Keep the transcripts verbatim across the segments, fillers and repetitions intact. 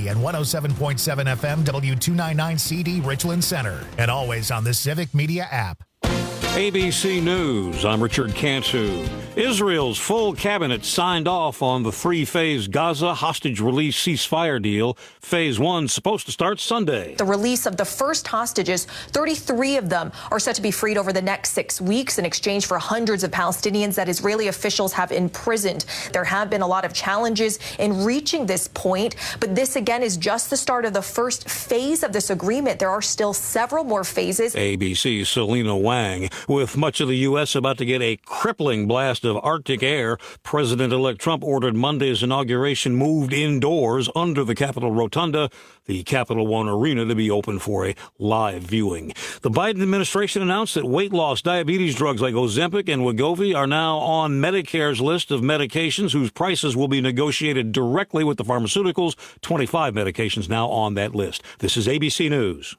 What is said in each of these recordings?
City and one oh seven point seven F M W two ninety-nine C D Richland Center. And always on the Civic Media app. A B C News, I'm Richard Cantu. Israel's full cabinet signed off on the three-phase Gaza hostage release ceasefire deal. Phase one supposed to start Sunday. The release of the first hostages, thirty-three of them are set to be freed over the next six weeks in exchange for hundreds of Palestinians that Israeli officials have imprisoned. There have been a lot of challenges in reaching this point, but this again is just the start of the first phase of this agreement. There are still several more phases. A B C's Selena Wang. With much of the U S about to get a crippling blast of Arctic air, President-elect Trump ordered Monday's inauguration moved indoors under the Capitol Rotunda, the Capital One Arena, to be open for a live viewing. The Biden administration announced that weight loss diabetes drugs like Ozempic and Wegovy are now on Medicare's list of medications whose prices will be negotiated directly with the pharmaceuticals. twenty-five medications now on that list. This is A B C News.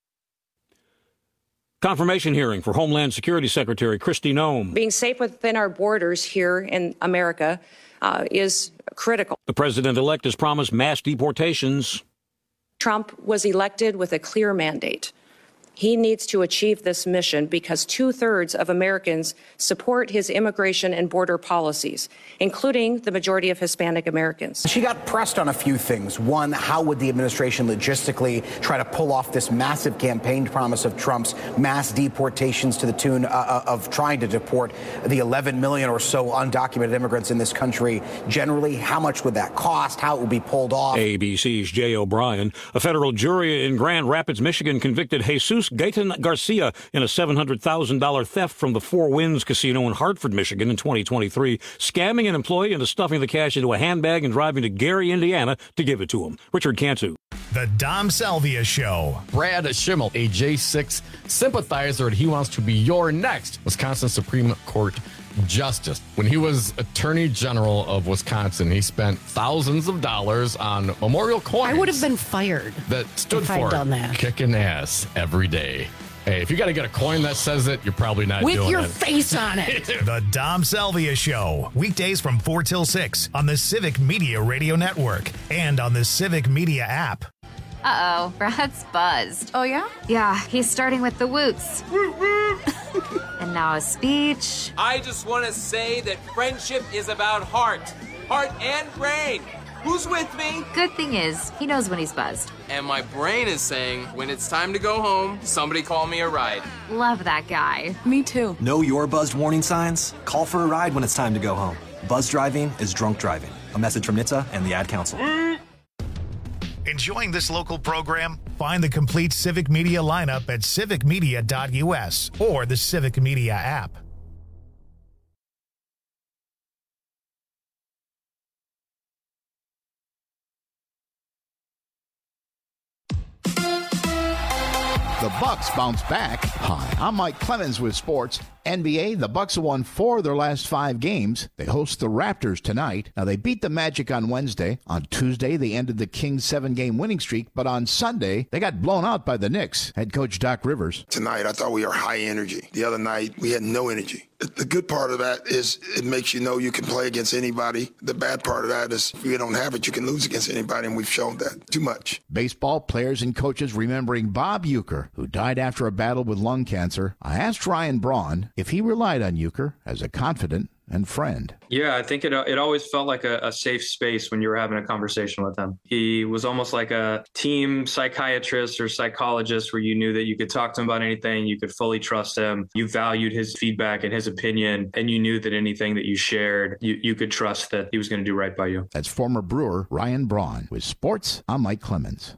Confirmation hearing for Homeland Security Secretary Kristi Noem. Being safe within our borders here in America uh, is critical. The president-elect has promised mass deportations. Trump was elected with a clear mandate. He needs to achieve this mission because two-thirds of Americans support his immigration and border policies, including the majority of Hispanic Americans. She got pressed on a few things. One, how would the administration logistically try to pull off this massive campaign promise of Trump's mass deportations to the tune uh, of trying to deport the eleven million or so undocumented immigrants in this country? Generally, how much would that cost? How it would be pulled off? A B C's Jay O'Brien. A federal jury in Grand Rapids, Michigan convicted Jesus Gayton Garcia in a seven hundred thousand dollars theft from the Four Winds Casino in Hartford, Michigan in twenty twenty-three, scamming an employee into stuffing the cash into a handbag and driving to Gary, Indiana to give it to him. Richard Cantu. The Dom Salvia Show. Brad Schimmel, a J six sympathizer, and he wants to be your next Wisconsin Supreme Court Justice. When he was Attorney General of Wisconsin, he spent thousands of dollars on memorial coins. I would have been fired that stood if for I'd done that. Kicking ass every day. Hey, if you got to get a coin that says it, you're probably not With doing your it. face on it. The Dom Salvia Show. Weekdays from four till six on the Civic Media Radio Network and on the Civic Media app. Uh-oh, Brad's buzzed. Oh, yeah? Yeah, he's starting with the woots. And now a speech. I just want to say that friendship is about heart. Heart and brain. Who's with me? Good thing is, he knows when he's buzzed. And my brain is saying, when it's time to go home, somebody call me a ride. Love that guy. Me too. Know your buzzed warning signs? Call for a ride when it's time to go home. Buzz driving is drunk driving. A message from N H T S A and the Ad Council. Enjoying this local program? Find the complete Civic Media lineup at civic media dot U S or the Civic Media app. The Bucks bounce back. Hi, I'm Mike Clemens with sports. N B A, the Bucks have won four of their last five games. They host the Raptors tonight. Now, they beat the Magic on Wednesday. On Tuesday, they ended the Kings' seven-game winning streak. But on Sunday, they got blown out by the Knicks. Head coach Doc Rivers. Tonight, I thought we were high energy. The other night, we had no energy. The good part of that is it makes you know you can play against anybody. The bad part of that is if you don't have it, you can lose against anybody, and we've shown that too much. Baseball players and coaches remembering Bob Uecker, who died after a battle with lung cancer. I asked Ryan Braun if he relied on Uecker as a confidant and friend. Yeah, I think it it always felt like a, a safe space when you were having a conversation with him. He was almost like a team psychiatrist or psychologist where you knew that you could talk to him about anything, you could fully trust him, you valued his feedback and his opinion, and you knew that anything that you shared, you, you could trust that he was going to do right by you. That's former Brewer Ryan Braun. With sports, I'm Mike Clemens.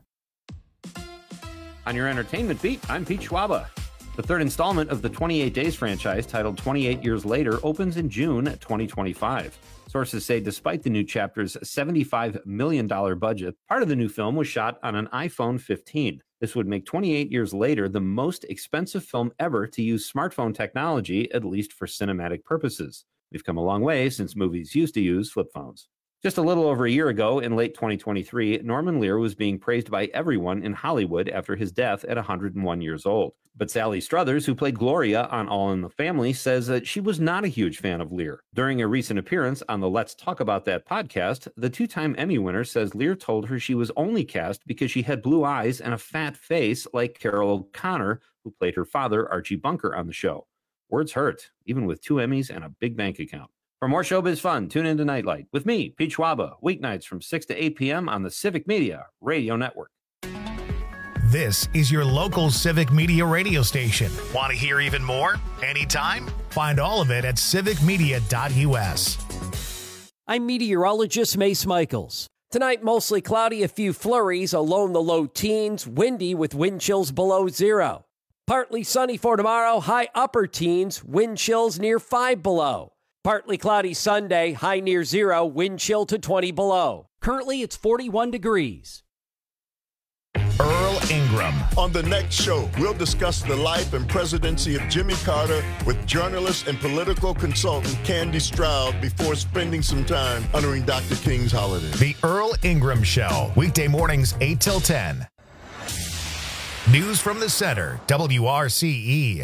On your entertainment beat, I'm Pete Schwaba. The third installment of the twenty-eight Days franchise, titled twenty-eight Years Later, opens in June twenty twenty-five. Sources say despite the new chapter's seventy-five million dollars budget, part of the new film was shot on an iPhone fifteen. This would make twenty-eight Years Later the most expensive film ever to use smartphone technology, at least for cinematic purposes. We've come a long way since movies used to use flip phones. Just a little over a year ago, in late twenty twenty-three, Norman Lear was being praised by everyone in Hollywood after his death at one hundred one years old. But Sally Struthers, who played Gloria on All in the Family, says that she was not a huge fan of Lear. During a recent appearance on the Let's Talk About That podcast, the two-time Emmy winner says Lear told her she was only cast because she had blue eyes and a fat face like Carol O'Connor, who played her father, Archie Bunker, on the show. Words hurt, even with two Emmys and a big bank account. For more showbiz fun, tune into Nightlight with me, Pete Schwaba, weeknights from six to eight p.m. on the Civic Media Radio Network. This is your local Civic Media radio station. Want to hear even more? Anytime? Find all of it at civic media dot u s. I'm meteorologist Mace Michaels. Tonight, mostly cloudy, a few flurries, along in the low teens, windy with wind chills below zero. Partly sunny for tomorrow, high upper teens, wind chills near five below. Partly cloudy Sunday, high near zero, wind chill to twenty below. Currently, it's forty-one degrees. Earl Ingram. On the next show, we'll discuss the life and presidency of Jimmy Carter with journalist and political consultant Candy Stroud before spending some time honoring Doctor King's holiday. The Earl Ingram Show, weekday mornings eight till ten. News from the center, W R C E.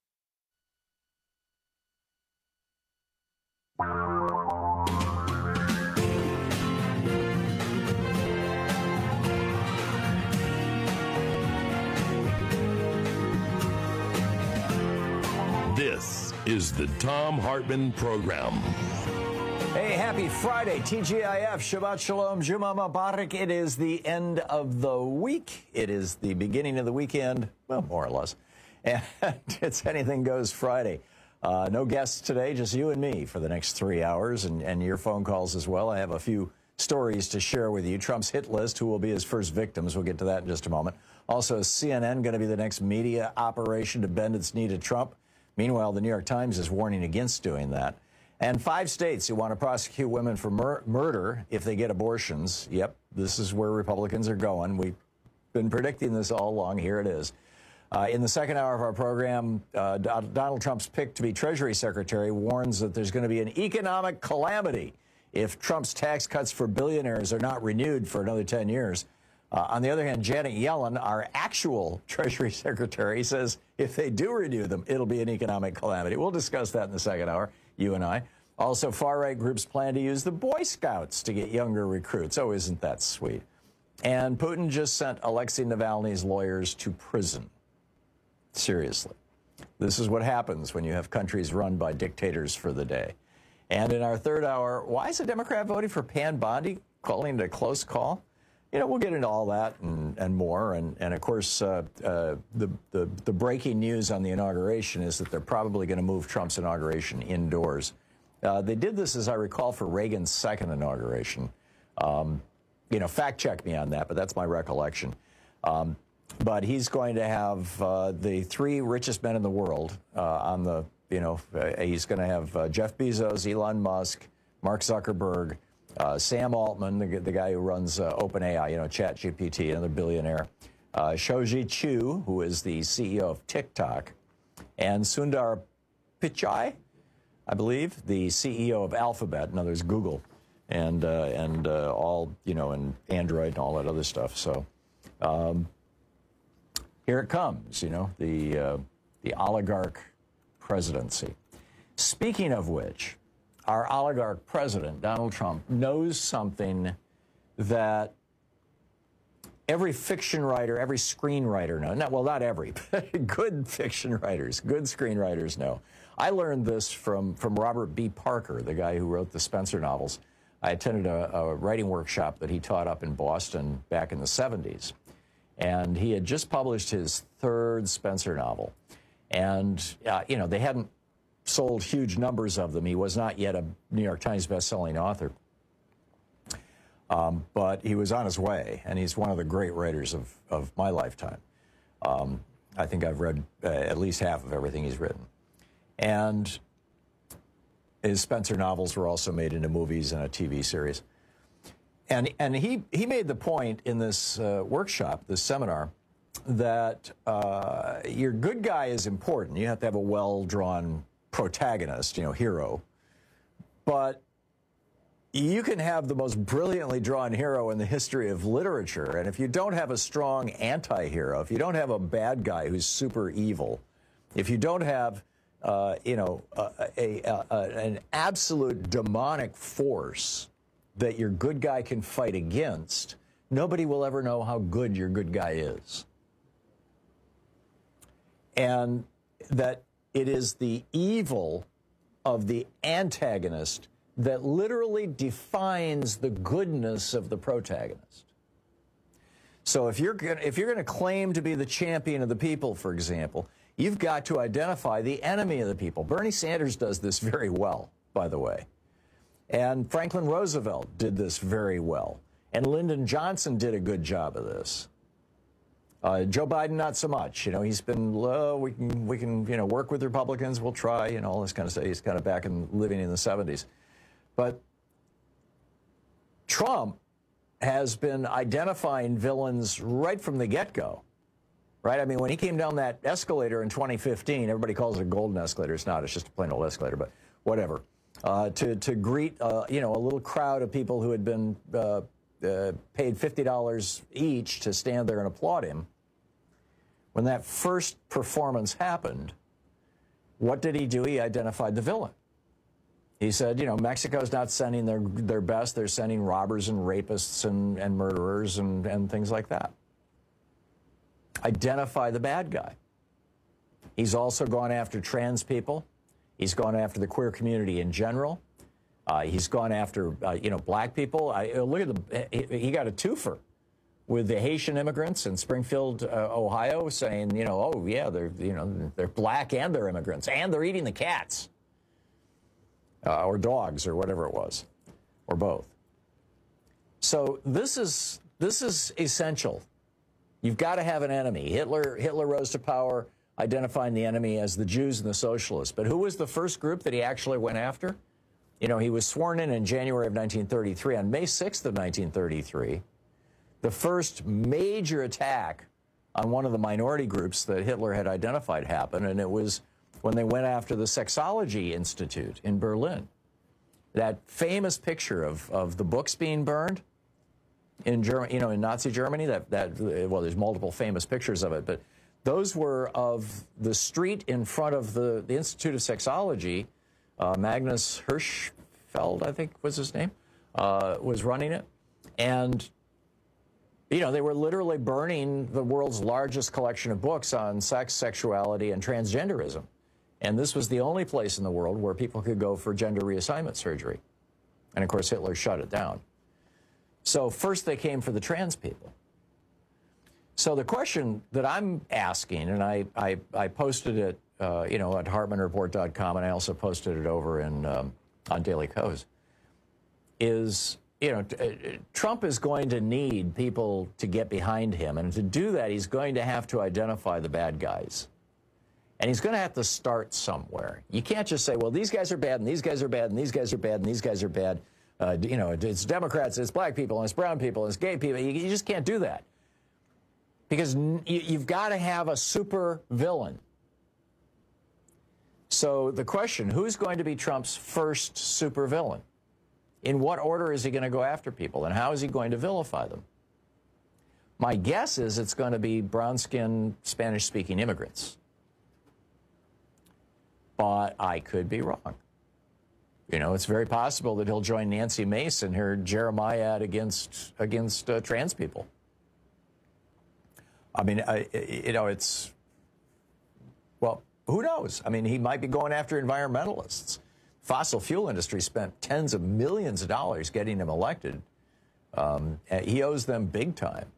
This is the Thom Hartmann Program. Hey, happy Friday, T G I F, Shabbat Shalom, Juma Mubarak. It is the end of the week. It is the beginning of the weekend, well, more or less. And it's Anything Goes Friday. Uh, no guests today, just you and me for the next three hours, and, and your phone calls as well. I have a few stories to share with you. Trump's hit list, who will be his first victims. We'll get to that in just a moment. Also, C N N going to be the next media operation to bend its knee to Trump. Meanwhile, the New York Times is warning against doing that. And five states who want to prosecute women for mur- murder if they get abortions. Yep, this is where Republicans are going. We've been predicting this all along. Here it is. Uh, in the second hour of our program, uh, Donald Trump's pick to be Treasury Secretary warns that there's going to be an economic calamity if Trump's tax cuts for billionaires are not renewed for another ten years. Uh, on the other hand, Janet Yellen, our actual Treasury Secretary, says if they do renew them, it'll be an economic calamity. We'll discuss that in the second hour, you and I. Also, far-right groups plan to use the Boy Scouts to get younger recruits. Oh, isn't that sweet? And Putin just sent Alexei Navalny's lawyers to prison. Seriously. This is what happens when you have countries run by dictators for the day. And in our third hour, why is a Democrat voting for Pam Bondi, calling it a close call? You know, we'll get into all that and, and more. And, and of course, uh, uh, the, the, the breaking news on the inauguration is that they're probably going to move Trump's inauguration indoors. Uh, they did this, as I recall, for Reagan's second inauguration. Um, you know, fact check me on that, but that's my recollection. Um, but he's going to have uh, the three richest men in the world uh, on the, you know, uh, he's going to have uh, Jeff Bezos, Elon Musk, Mark Zuckerberg, Uh, Sam Altman, the, the guy who runs uh, OpenAI, you know, ChatGPT, another billionaire. Uh, Shou-Zi Chew, who is the C E O of TikTok. And Sundar Pichai, I believe, the C E O of Alphabet, in other words, Google. And, uh, and uh, all, you know, and Android and all that other stuff. So um, here it comes, you know, the, uh, the oligarch presidency. Speaking of which, our oligarch president, Donald Trump, knows something that every fiction writer, every screenwriter knows. Not, well, not every, but good fiction writers, good screenwriters know. I learned this from, from Robert B. Parker, the guy who wrote the Spencer novels. I attended a, a writing workshop that he taught up in Boston back in the seventies. And he had just published his third Spencer novel. And, uh, you know, they hadn't sold huge numbers of them. He was not yet a New York Times bestselling author. Um, but he was on his way, and he's one of the great writers of, of my lifetime. Um, I think I've read uh, at least half of everything he's written. And his Spencer novels were also made into movies and a T V series. And, and he, he made the point in this uh, workshop, this seminar, that uh, your good guy is important. You have to have a well-drawn protagonist, you know, hero. But you can have the most brilliantly drawn hero in the history of literature, and if you don't have a strong anti-hero, if you don't have a bad guy who's super evil, if you don't have, uh, you know, a, a, a, a, an absolute demonic force that your good guy can fight against, nobody will ever know how good your good guy is. And that it is the evil of the antagonist that literally defines the goodness of the protagonist. So if you're gonna, if you're going to claim to be the champion of the people, for example, you've got to identify the enemy of the people. Bernie Sanders does this very well, by the way. And Franklin Roosevelt did this very well. And Lyndon Johnson did a good job of this. Uh, Joe Biden, not so much. You know, he's been, oh, we can, we can, you know, work with Republicans. We'll try, you know, all this kind of stuff. He's kind of back in living in the seventies. But Trump has been identifying villains right from the get-go, right? I mean, when he came down that escalator in twenty fifteen, everybody calls it a golden escalator. It's not. It's just a plain old escalator, but whatever. Uh, to, to greet, uh, you know, a little crowd of people who had been uh, uh, paid fifty dollars each to stand there and applaud him. When that first performance happened, what did he do? He identified the villain. He said, you know, Mexico's not sending their their best. They're sending robbers and rapists and, and murderers and, and things like that. Identify the bad guy. He's also gone after trans people. He's gone after the queer community in general. Uh, he's gone after, uh, you know, black people. I, look at the, he, he got a twofer with the Haitian immigrants in Springfield, uh, Ohio, saying, you know, oh, yeah, they're, you know, they're black and they're immigrants, and they're eating the cats. Uh, or dogs, or whatever it was, or both. So this is this is essential. You've got to have an enemy. Hitler Hitler rose to power identifying the enemy as the Jews and the socialists. But who was the first group that he actually went after? You know, he was sworn in in January of nineteen thirty-three. On May sixth of nineteen thirty-three, the first major attack on one of the minority groups that Hitler had identified happened, and it was when they went after the Sexology Institute in Berlin. That famous picture of, of the books being burned in Germany, you know, in Nazi Germany, that, that, well, there's multiple famous pictures of it, but those were of the street in front of the, the Institute of Sexology. Uh, Magnus Hirschfeld, I think was his name, uh, was running it. And, you know, they were literally burning the world's largest collection of books on sex, sexuality, and transgenderism. And this was the only place in the world where people could go for gender reassignment surgery. And, of course, Hitler shut it down. So first they came for the trans people. So the question that I'm asking, and I, I, I posted it, uh, you know, at Hartmann Report dot com, and I also posted it over in um, on Daily Kos, is, you know, t- Trump is going to need people to get behind him. And to do that, he's going to have to identify the bad guys. And he's going to have to start somewhere. You can't just say, well, these guys are bad, and these guys are bad, and these guys are bad, and these guys are bad. Uh, you know, it's Democrats, it's black people, and it's brown people, and it's gay people. You, you just can't do that. Because you, you've got to have a super villain. So the question, who's going to be Trump's first super villain? In what order is he going to go after people, and how is he going to vilify them? My guess is it's going to be brown-skinned, Spanish-speaking immigrants. But I could be wrong. You know, it's very possible that he'll join Nancy Mace in her Jeremiad against against uh, trans people. I mean, I, you know, it's, well, who knows? I mean, he might be going after environmentalists. Fossil fuel industry spent tens of millions of dollars getting him elected. Um, he owes them big time.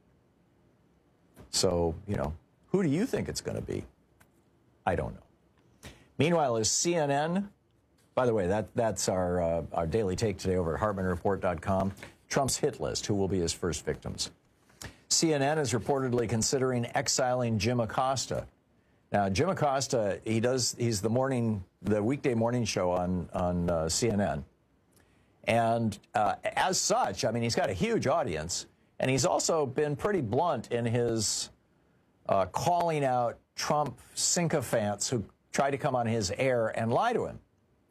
So, you know, who do you think it's going to be? I don't know. Meanwhile, is C N N, by the way, that, that's our, uh, our daily take today over at Hartmann Report dot com, Trump's hit list, who will be his first victims. C N N is reportedly considering exiling Jim Acosta. Now, Jim Acosta, he does, he's the morning, the weekday morning show on, on uh, C N N. And uh, as such, I mean, he's got a huge audience, and he's also been pretty blunt in his uh, calling out Trump sycophants who try to come on his air and lie to him.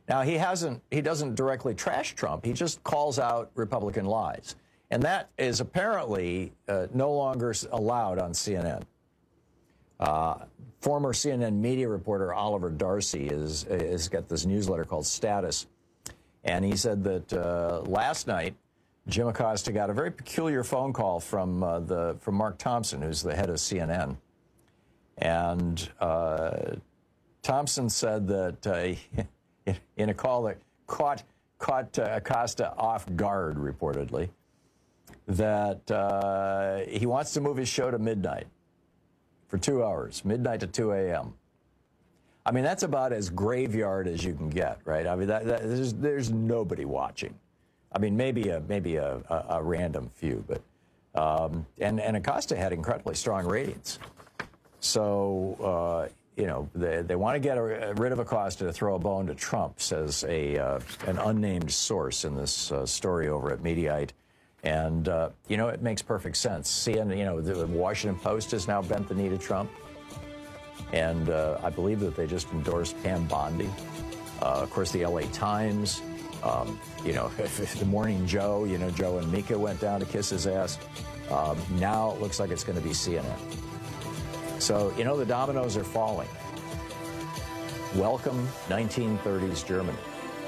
Now, he hasn't, he doesn't directly trash Trump. He just calls out Republican lies. And that is apparently uh, no longer allowed on C N N. Uh, former C N N media reporter Oliver Darcy is, is got this newsletter called Status. And he said that uh, last night, Jim Acosta got a very peculiar phone call from uh, the from Mark Thompson, who's the head of C N N. And uh, Thompson said that uh, in a call that caught, caught uh, Acosta off guard, reportedly, that uh, he wants to move his show to midnight for two hours, midnight to two a.m. I mean, that's about as graveyard as you can get, right? I mean, that, that, there's, there's nobody watching. I mean, maybe a maybe a, a, a random few, but um, and and Acosta had incredibly strong ratings. So uh, you know, they they want to get a, rid of Acosta to throw a bone to Trump, says a uh, an unnamed source in this uh, story over at Mediaite. And, uh, you know, it makes perfect sense. C N N, you know, the Washington Post has now bent the knee to Trump. And uh, I believe that they just endorsed Pam Bondi. Uh, of course, the L A Times, um, you know, the Morning Joe, you know, Joe and Mika went down to kiss his ass. Um, now it looks like it's going to be C N N. So, you know, the dominoes are falling. Welcome nineteen thirties Germany.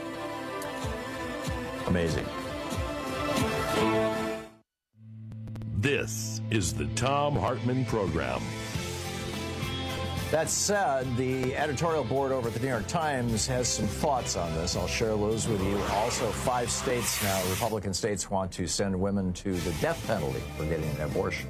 Amazing. This is the Thom Hartmann Program. That said, the editorial board over at the New York Times has some thoughts on this. I'll share those with you. Also, five states now, Republican states, want to send women to the death penalty for getting an abortion.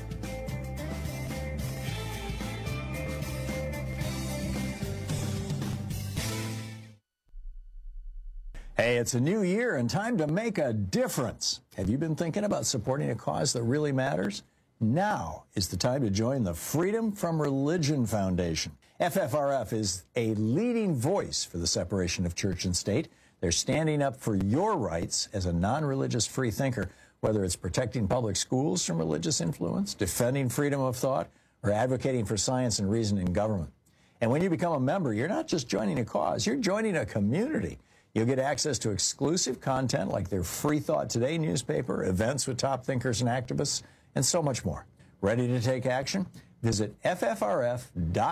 Hey, it's a new year and time to make a difference. Have you been thinking about supporting a cause that really matters? Now is the time to join the Freedom from Religion Foundation. F F R F is a leading voice for the separation of church and state. They're standing up for your rights as a non-religious free thinker, whether it's protecting public schools from religious influence, defending freedom of thought, or advocating for science and reason in government. And when you become a member, you're not just joining a cause, you're joining a community. You'll get access to exclusive content like their Free Thought Today newspaper, events with top thinkers and activists, and so much more. Ready to take action? Visit ffrf.us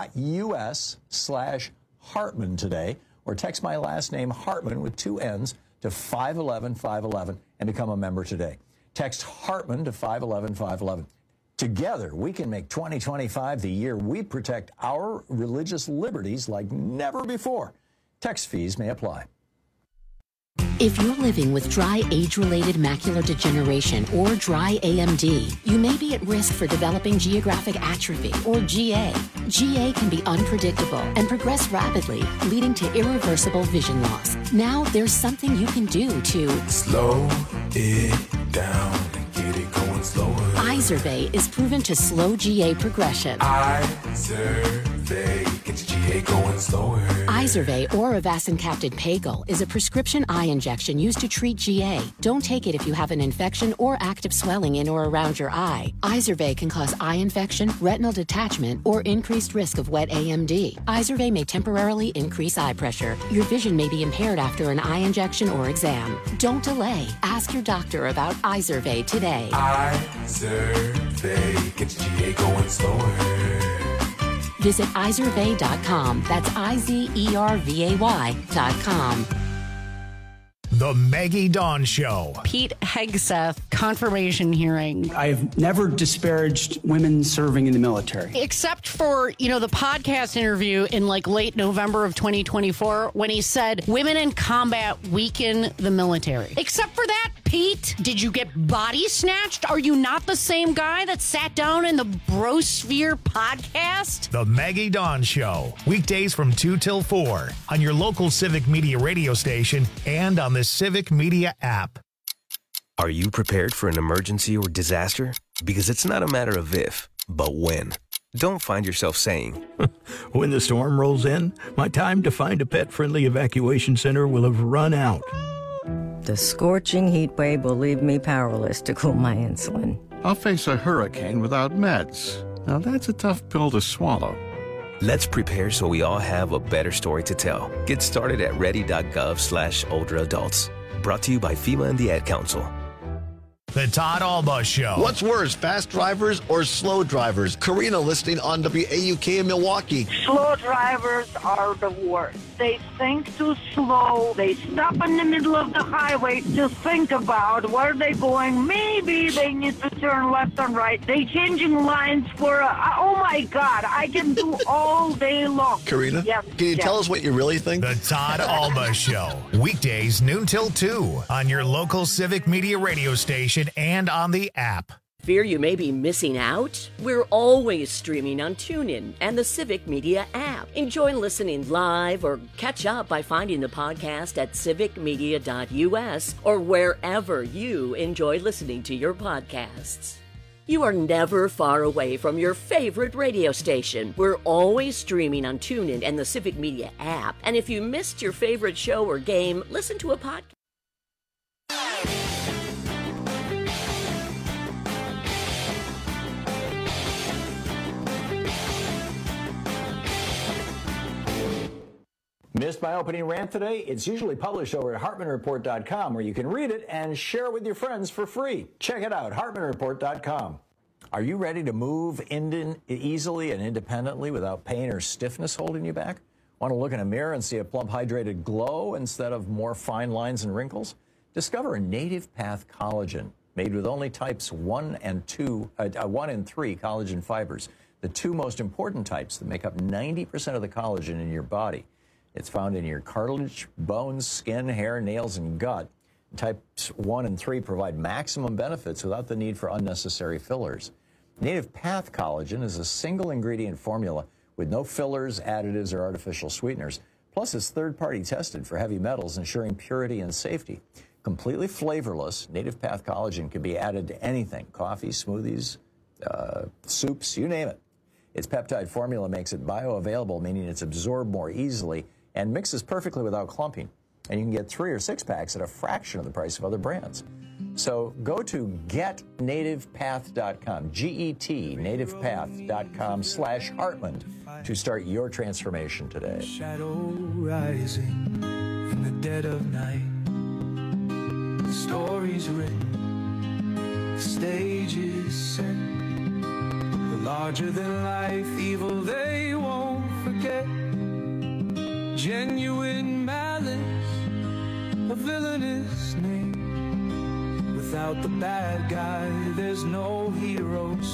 slash Hartman today, or text my last name, Hartman, with two N's, to five eleven five eleven and become a member today. Text Hartman to five eleven five eleven. Together, we can make twenty twenty-five the year we protect our religious liberties like never before. Text fees may apply. If you're living with dry age-related macular degeneration or dry A M D, you may be at risk for developing geographic atrophy or G A. G A can be unpredictable and progress rapidly, leading to irreversible vision loss. Now there's something you can do to slow it down and get it going slower. Izervay is proven to slow G A progression. Izervay gets G A going slower. Izervay or avacincaptad pagel is a prescription eye injection used to treat G A. Don't take it if you have an infection or active swelling in or around your eye. Izervay can cause eye infection, retinal detachment, or increased risk of wet A M D. Izervay may temporarily increase eye pressure. Your vision may be impaired after an eye injection or exam. Don't delay. Ask your doctor about Izervay today. Izervay gets G A going slower. Visit Izervay dot com. That's I Z E R V A Y dot com. The Maggie Dawn Show. Pete Hegseth confirmation hearing. I've never disparaged women serving in the military. Except for, you know, the podcast interview in like late November of twenty twenty-four when he said women in combat weaken the military. Except for that, Pete, did you get body snatched? Are you not the same guy that sat down in the Brosphere podcast? The Maggie Dawn Show. Weekdays from two till four on your local Civic Media radio station and on the Civic Media app. Are you prepared for an emergency or disaster? Because it's not a matter of if, but when. Don't find yourself saying, when the storm rolls in, my time to find a pet-friendly evacuation center will have run out. The scorching heat wave will leave me powerless to cool my insulin. I'll face a hurricane without meds. Now that's a tough pill to swallow. Let's prepare so we all have a better story to tell. Get started at ready.gov slash older adults. Brought to you by FEMA and the Ad Council. The Todd Alba Show. What's worse, fast drivers or slow drivers? Karina listening on W A U K in Milwaukee. Slow drivers are the worst. They think too slow. They stop in the middle of the highway to think about where they're going. Maybe they need to turn left and right. They changing lines for, a, oh my God, I can do all day long. Karina, yes, can you yes. tell us what you really think? The Todd Alba Show. Weekdays noon till two on your local Civic Media radio station and on the app. Fear you may be missing out? We're always streaming on TuneIn and the Civic Media app. Enjoy listening live or catch up by finding the podcast at civic media dot u s or wherever you enjoy listening to your podcasts. You are never far away from your favorite radio station. We're always streaming on TuneIn and the Civic Media app. And if you missed your favorite show or game, listen to a podcast. Missed my opening rant today? It's usually published over at hartman report dot com, where you can read it and share it with your friends for free. Check it out, hartman report dot com. Are you ready to move in easily and independently without pain or stiffness holding you back? Want to look in a mirror and see a plump, hydrated glow instead of more fine lines and wrinkles? Discover a Native Path collagen made with only types one and two, uh, one and three collagen fibers, the two most important types that make up ninety percent of the collagen in your body. It's found in your cartilage, bones, skin, hair, nails, and gut. Types one and three provide maximum benefits without the need for unnecessary fillers. Native Path Collagen is a single ingredient formula with no fillers, additives, or artificial sweeteners. Plus, it's third-party tested for heavy metals, ensuring purity and safety. Completely flavorless, Native Path Collagen can be added to anything: coffee, smoothies, uh, soups, you name it. Its peptide formula makes it bioavailable, meaning it's absorbed more easily and mixes perfectly without clumping. And you can get three or six packs at a fraction of the price of other brands. So go to get native path dot com, G E T, native path dot com slash Heartland to start your transformation today. Shadow rising in the dead of night. The story's written, the stage is set. The larger than life evil they won't forget. Genuine malice, a villainous name. Without the bad guy, there's no hero's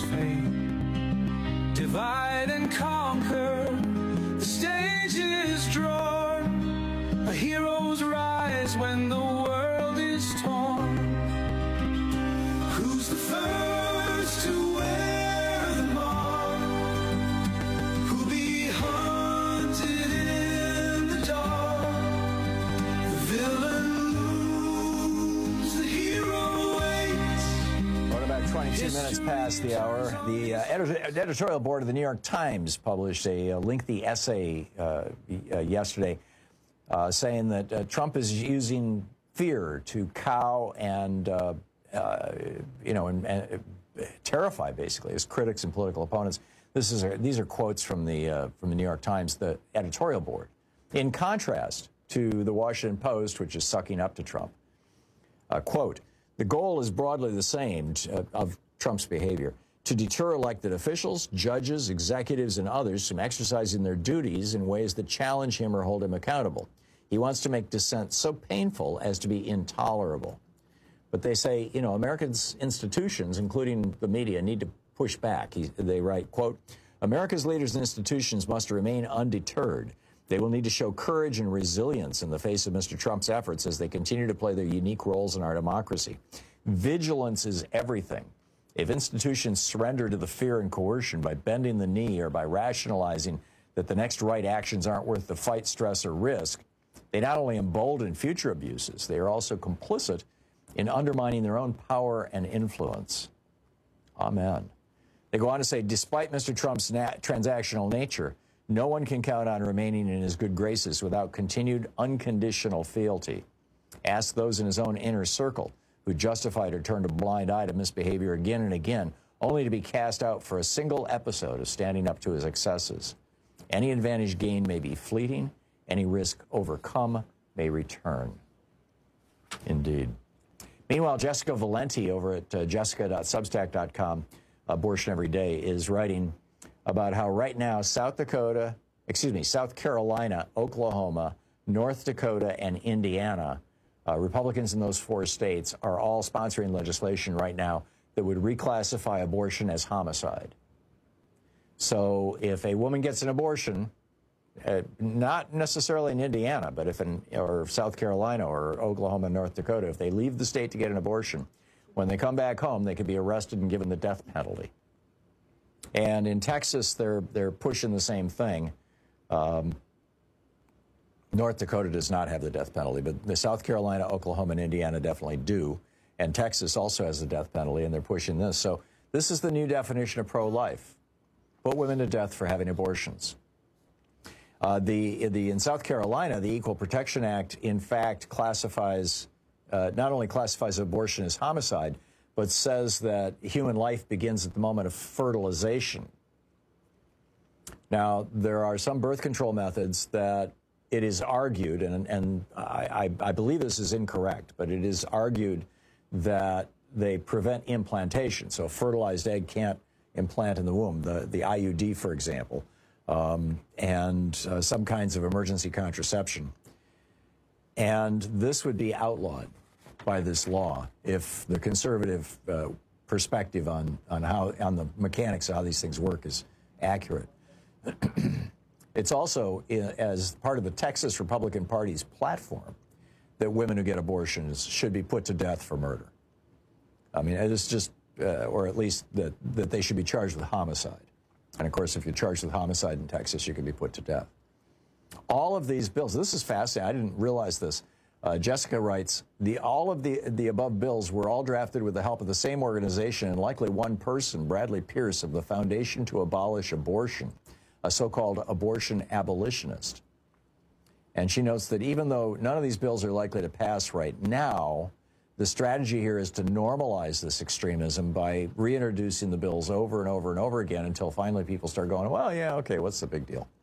fame. Divide and conquer, the stage is drawn. A hero's rise when the world is torn. Who's the first to wear the mark? Who'll be hunted in the dark? The villain looms, the hero waits. Well, about twenty-two minutes past the hour, the uh, edit- editorial board of the New York Times published a, a lengthy essay uh, uh, yesterday uh, saying that uh, Trump is using fear to cow and, uh, uh, you know, and, and terrify basically his critics and political opponents. This is a, these are quotes from the uh, from the New York Times, the editorial board, in contrast to the Washington Post, which is sucking up to Trump. Uh, quote, the goal is broadly the same uh, of Trump's behavior: to deter elected officials, judges, executives, and others from exercising their duties in ways that challenge him or hold him accountable. He wants to make dissent so painful as to be intolerable. But they say, you know, Americans' institutions, including the media, need to push back. He, they write, quote, America's leaders and institutions must remain undeterred. They will need to show courage and resilience in the face of Mister Trump's efforts as they continue to play their unique roles in our democracy. Vigilance is everything. If institutions surrender to the fear and coercion by bending the knee or by rationalizing that the next right actions aren't worth the fight, stress, or risk, they not only embolden future abuses, they are also complicit in undermining their own power and influence. Amen. They go on to say, despite Mister Trump's nat- transactional nature, no one can count on remaining in his good graces without continued unconditional fealty. Ask those in his own inner circle who justified or turned a blind eye to misbehavior again and again, only to be cast out for a single episode of standing up to his excesses. Any advantage gained may be fleeting. Any risk overcome may return. Indeed. Meanwhile, Jessica Valenti over at uh, jessica dot substack dot com, Abortion Every Day, is writing about how right now South Dakota, excuse me, South Carolina, Oklahoma, North Dakota, and Indiana, uh, Republicans in those four states are all sponsoring legislation right now that would reclassify abortion as homicide. So if a woman gets an abortion, uh, not necessarily in Indiana, but if in or South Carolina or Oklahoma, North Dakota, if they leave the state to get an abortion, when they come back home, they could be arrested and given the death penalty. And in Texas, they're they're pushing the same thing. Um, North Dakota does not have the death penalty, but the South Carolina, Oklahoma, and Indiana definitely do. And Texas also has the death penalty, and they're pushing this. So this is the new definition of pro-life. Put women to death for having abortions. Uh, the, the in South Carolina, the Equal Protection Act, in fact, classifies, uh, not only classifies abortion as homicide, but says that human life begins at the moment of fertilization. Now, there are some birth control methods that it is argued, and, and I, I, I believe this is incorrect, but it is argued that they prevent implantation. So a fertilized egg can't implant in the womb, the, the I U D, for example, um, and uh, some kinds of emergency contraception. And this would be outlawed by this law if the conservative uh, perspective on, on how on the mechanics of how these things work is accurate. It's also, as part of the Texas Republican Party's platform, that women who get abortions should be put to death for murder. I mean, it's just, uh, or at least that, that they should be charged with homicide. And of course, if you're charged with homicide in Texas, you can be put to death. All of these bills, this is fascinating. I didn't realize this. Uh, Jessica writes, the, all of the, the above bills were all drafted with the help of the same organization and likely one person, Bradley Pierce of the Foundation to Abolish Abortion, a so-called abortion abolitionist. And she notes that even though none of these bills are likely to pass right now, the strategy here is to normalize this extremism by reintroducing the bills over and over and over again until finally people start going, well, yeah, okay, what's the big deal?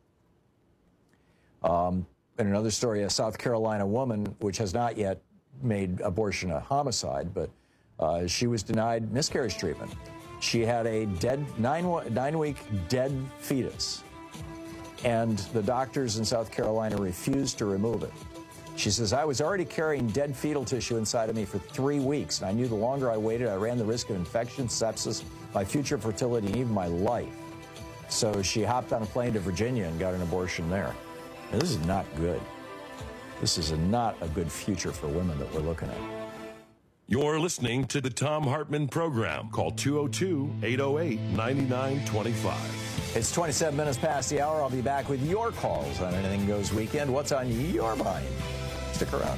Um, in another story, a South Carolina woman, which has not yet made abortion a homicide, but uh, she was denied miscarriage treatment. She had a dead, nine, nine-week dead fetus, and the doctors in South Carolina refused to remove it. She says, I was already carrying dead fetal tissue inside of me for three weeks, and I knew the longer I waited, I ran the risk of infection, sepsis, my future fertility, and even my life. So she hopped on a plane to Virginia and got an abortion there. Now, this is not good. This is a, not a good future for women that we're looking at. You're listening to the Thom Hartmann Program. Call two oh two, eight oh eight, nine nine two five. It's twenty-seven minutes past the hour. I'll be back with your calls on Anything Goes Weekend. What's on your mind? Stick around.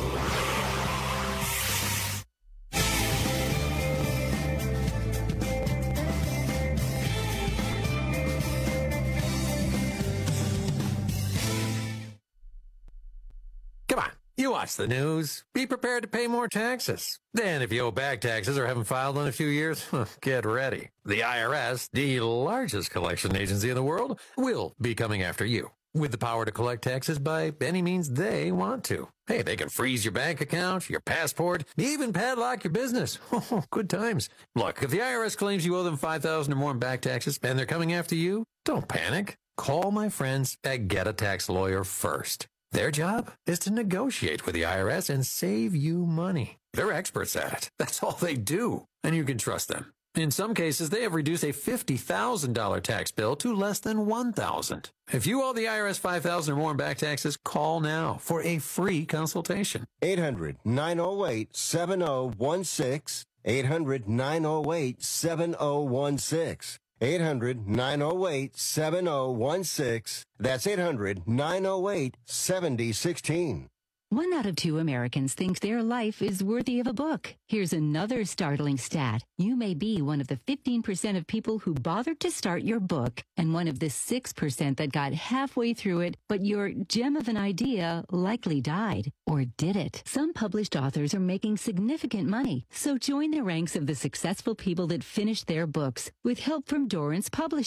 Come on, you watch the news. Be prepared to pay more taxes. Then if you owe back taxes or haven't filed in a few years, get ready. The I R S, the largest collection agency in the world, will be coming after you with the power to collect taxes by any means they want to. Hey, they can freeze your bank account, your passport, even padlock your business. Oh, good times. Look, if the I R S claims you owe them five thousand dollars or more in back taxes and they're coming after you, don't panic. Call my friends at Get a Tax Lawyer first. Their job is to negotiate with the I R S and save you money. They're experts at it. That's all they do, and you can trust them. In some cases, they have reduced a fifty thousand dollars tax bill to less than one thousand dollars. If you owe the I R S five thousand dollars or more in back taxes, call now for a free consultation. eight hundred, nine oh eight, seven oh one six. eight hundred, nine oh eight, seven oh one six. eight hundred, nine oh eight, seven oh one six. That's eight hundred, nine oh eight, seven oh one six. One out of two Americans thinks their life is worthy of a book. Here's another startling stat. You may be one of the fifteen percent of people who bothered to start your book and one of the six percent that got halfway through it, but your gem of an idea likely died. Or did it? Some published authors are making significant money, so join the ranks of the successful people that finished their books with help from Dorrance Publishing.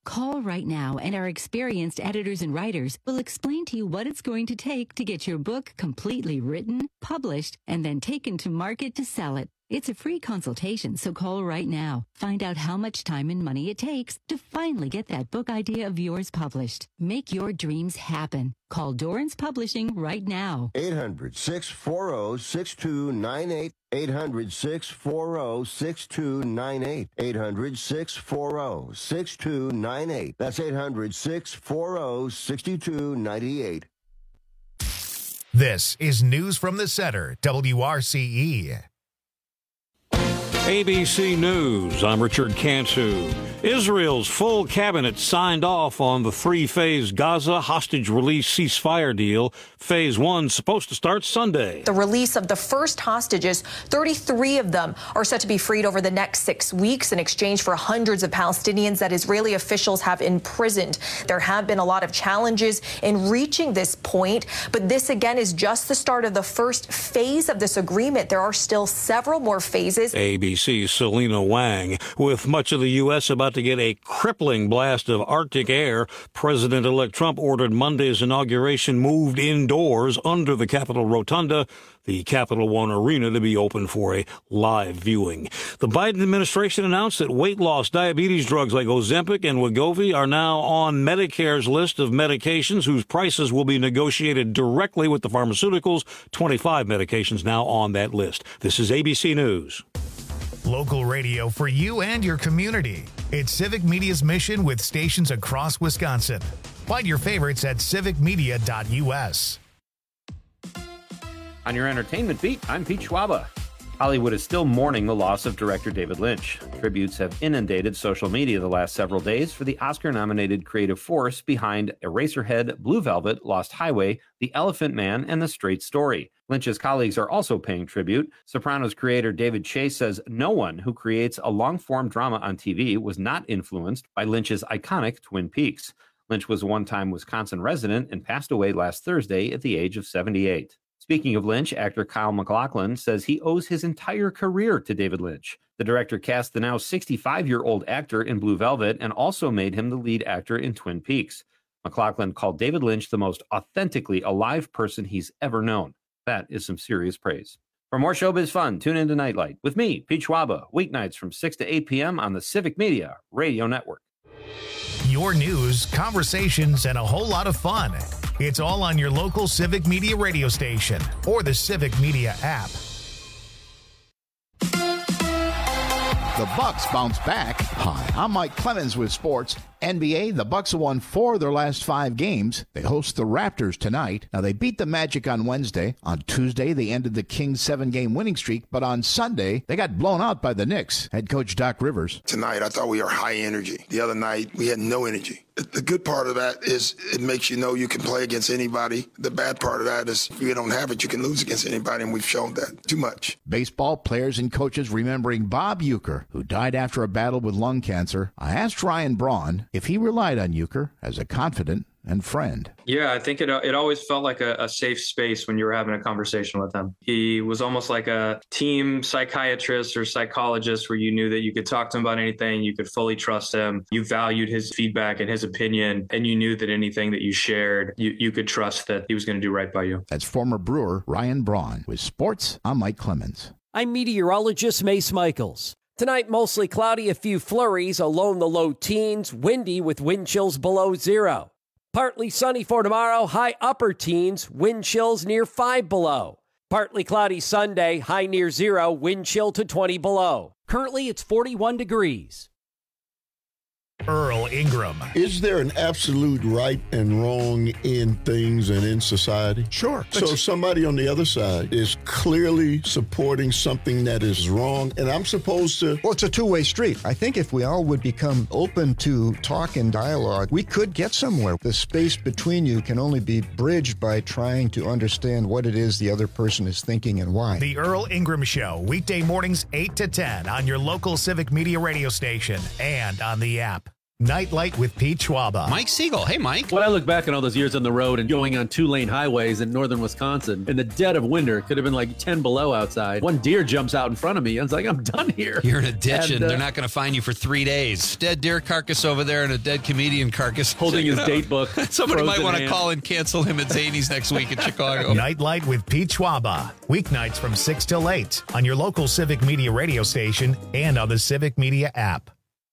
Call right now, and our experienced editors and writers will explain to you what it's going to take to get your book completely written, published, and then taken to market to sell it. It's a free consultation, so call right now. Find out how much time and money it takes to finally get that book idea of yours published. Make your dreams happen. Call Dorrance Publishing right now. eight hundred, six four zero, six two nine eight. eight hundred, six four zero, six two nine eight. eight hundred, six four zero, six two nine eight. That's eight hundred, six four zero, six two nine eight. This is News from the Center, W R C E. A B C News, I'm Richard Cantu. Israel's full cabinet signed off on the three-phase Gaza hostage release ceasefire deal. Phase one supposed to start Sunday. The release of the first hostages, thirty-three of them are set to be freed over the next six weeks in exchange for hundreds of Palestinians that Israeli officials have imprisoned. There have been a lot of challenges in reaching this point, but this again is just the start of the first phase of this agreement. There are still several more phases. A B C's Selena Wang. With much of the U S about to get a crippling blast of Arctic air, President-elect Trump ordered Monday's inauguration moved indoors under the Capitol Rotunda, the Capital One Arena, to be open for a live viewing. The Biden administration announced that weight loss diabetes drugs like Ozempic and Wegovy are now on Medicare's list of medications whose prices will be negotiated directly with the pharmaceuticals. twenty-five medications now on that list. This is A B C News. Local radio for you and your community. It's Civic Media's mission with stations across Wisconsin. Find your favorites at civic media dot U S. On your entertainment beat, I'm Pete Schwaba. Hollywood is still mourning the loss of director David Lynch. Tributes have inundated social media the last several days for the Oscar-nominated creative force behind Eraserhead, Blue Velvet, Lost Highway, The Elephant Man, and The Straight Story. Lynch's colleagues are also paying tribute. Sopranos creator David Chase says no one who creates a long-form drama on T V was not influenced by Lynch's iconic Twin Peaks. Lynch was a one-time Wisconsin resident and passed away last Thursday at the age of seventy-eight. Speaking of Lynch, actor Kyle MacLachlan says he owes his entire career to David Lynch. The director cast the now sixty-five-year-old actor in Blue Velvet and also made him the lead actor in Twin Peaks. MacLachlan called David Lynch the most authentically alive person he's ever known. That is some serious praise. For more showbiz fun, tune into Nightlight with me, Pete Schwaba, weeknights from six to eight p.m. on the Civic Media Radio Network. Your news, conversations, and a whole lot of fun. It's all on your local Civic Media radio station or the Civic Media app. The Bucks bounce back. Hi, I'm Mike Clemens with sports. N B A, the Bucks have won four of their last five games. They host the Raptors tonight. Now, they beat the Magic on Wednesday. On Tuesday, they ended the Kings' seven-game winning streak. But on Sunday, they got blown out by the Knicks. Head coach Doc Rivers. Tonight, I thought we were high energy. The other night, we had no energy. The good part of that is it makes you know you can play against anybody. The bad part of that is if you don't have it, you can lose against anybody, and we've shown that too much. Baseball players and coaches remembering Bob Uecker, who died after a battle with lung cancer. I asked Ryan Braun if he relied on Uecker as a confidant and friend. Yeah, I think it it always felt like a, a safe space when you were having a conversation with him. He was almost like a team psychiatrist or psychologist where you knew that you could talk to him about anything, you could fully trust him, you valued his feedback and his opinion, and you knew that anything that you shared, you, you could trust that he was going to do right by you. That's former Brewer Ryan Braun. With sports, I'm Mike Clemens. I'm meteorologist Mace Michaels. Tonight, mostly cloudy, a few flurries, along the low teens, windy with wind chills below zero. Partly sunny for tomorrow, high upper teens, wind chills near five below. Partly cloudy Sunday, high near zero, wind chill to twenty below. Currently, it's forty-one degrees. Earl Ingram. Is there an absolute right and wrong in things and in society? Sure. So if somebody on the other side is clearly supporting something that is wrong, and I'm supposed to... Well, it's a two-way street. I think if we all would become open to talk and dialogue, we could get somewhere. The space between you can only be bridged by trying to understand what it is the other person is thinking and why. The Earl Ingram Show, weekday mornings eight to ten on your local Civic Media radio station and on the app. Nightlight with Pete Schwaba. Mike Siegel. Hey, Mike. When I look back on all those years on the road and going on two-lane highways in northern Wisconsin, in the dead of winter, it could have been like ten below outside. One deer jumps out in front of me. I was like, I'm done here. You're in a ditch, and, and uh, they're not going to find you for three days. Dead deer carcass over there and a dead comedian carcass. Holding his date book. Somebody might want to call and cancel him at Zany's next week in Chicago. Nightlight with Pete Schwaba. Weeknights from six till eight on your local Civic Media radio station and on the Civic Media app.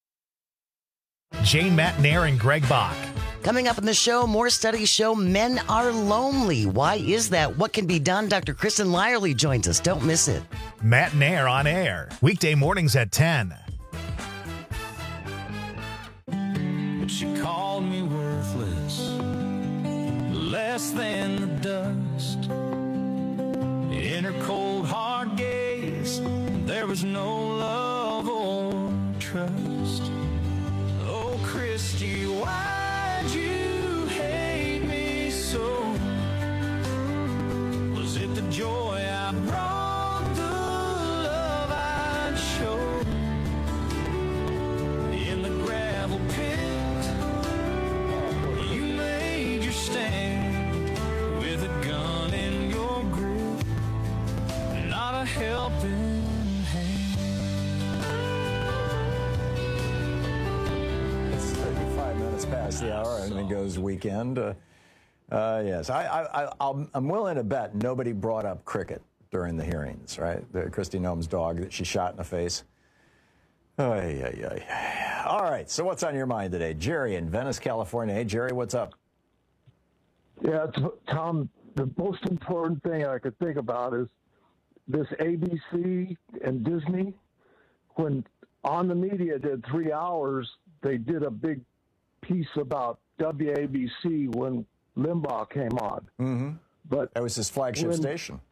Jane Matnair and Greg Bach. Coming up in the show, more studies show men are lonely. Why is that? What can be done? Doctor Kristen Lyerly joins us. Don't miss it. Matnair on air. Weekday mornings at ten. But she called me worthless, less than the dust. In her cold, hard gaze, there was no love or trust. Oh, Christy, why'd you hate me so? Was it the joy I brought, the love I'd show? In the gravel pit, you made your stand with a gun in your grip, not a helping hand. thirty-five minutes past the hour, and it goes weekend. Uh, uh, yes, I, I, I, I'll, I'm willing to bet nobody brought up cricket during the hearings, right? The Kristi Noem's dog that she shot in the face. Ay, ay, ay. All right, so what's on your mind today? Jerry in Venice, California. Hey, Jerry, what's up? Yeah, t- Tom, the most important thing I could think about is this A B C and Disney. When On the Media did three hours, they did a big piece about W A B C when Limbaugh came on. Mm-hmm. But that was his flagship when, station.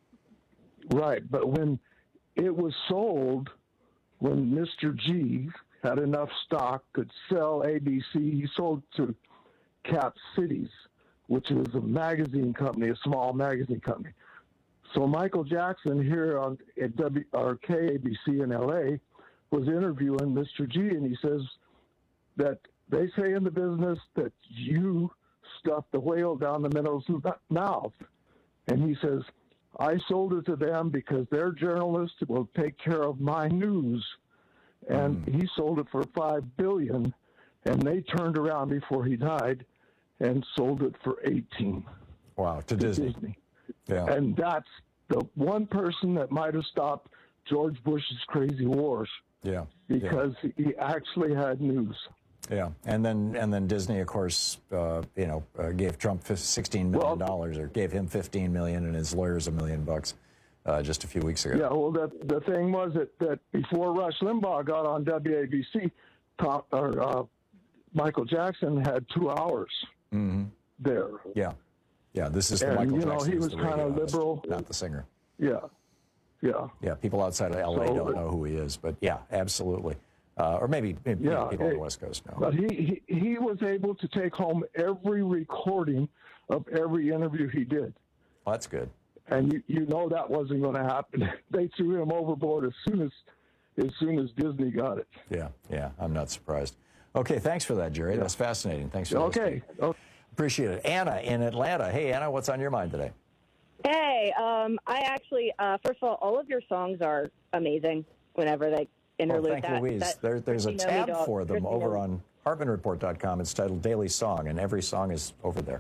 Right, but when it was sold, when Mister G had enough stock, could sell A B C, he sold to Cap Cities, which is a magazine company, a small magazine company. So Michael Jackson here on at W or K A B C in L A was interviewing Mister G, and he says that they say in the business that you stuffed the whale down the middle of the mouth. And he says, I sold it to them because their journalists will take care of my news. And mm. he sold it for five billion dollars, and they turned around before he died and sold it for eighteen. Wow, to, to Disney. Disney. Yeah. And that's the one person that might have stopped George Bush's crazy wars. Yeah. Because yeah. he actually had news. Yeah, and then and then Disney, of course, uh, you know, uh, gave Trump sixteen million dollars, well, or gave him fifteen million, and his lawyers a million bucks uh, just a few weeks ago. Yeah, well, the the thing was that, that before Rush Limbaugh got on W A B C, Tom, or, uh, Michael Jackson had two hours mm-hmm. there. Yeah, yeah. This is the and, Michael you know, Jackson. He was kind of liberal, not the singer. Yeah, yeah, yeah. People outside of L A so, don't know who he is, but yeah, absolutely. Uh, or maybe, maybe yeah, people it, on the West Coast know. But he, he, he was able to take home every recording of every interview he did. Well, that's good. And you, you know that wasn't going to happen. They threw him overboard as soon as as soon as Disney got it. Yeah, yeah, I'm not surprised. Okay, thanks for that, Jerry. Yeah. That's fascinating. Thanks for that. Okay. okay. Appreciate it. Anna in Atlanta. Hey, Anna, what's on your mind today? Hey, um, I actually, uh, first of all, all of your songs are amazing whenever they interlude. Oh, thank that, Louise. that there, there's a tab dog, for them Christy over knows. on Hartman Report dot com. It's titled Daily Song, and every song is over there.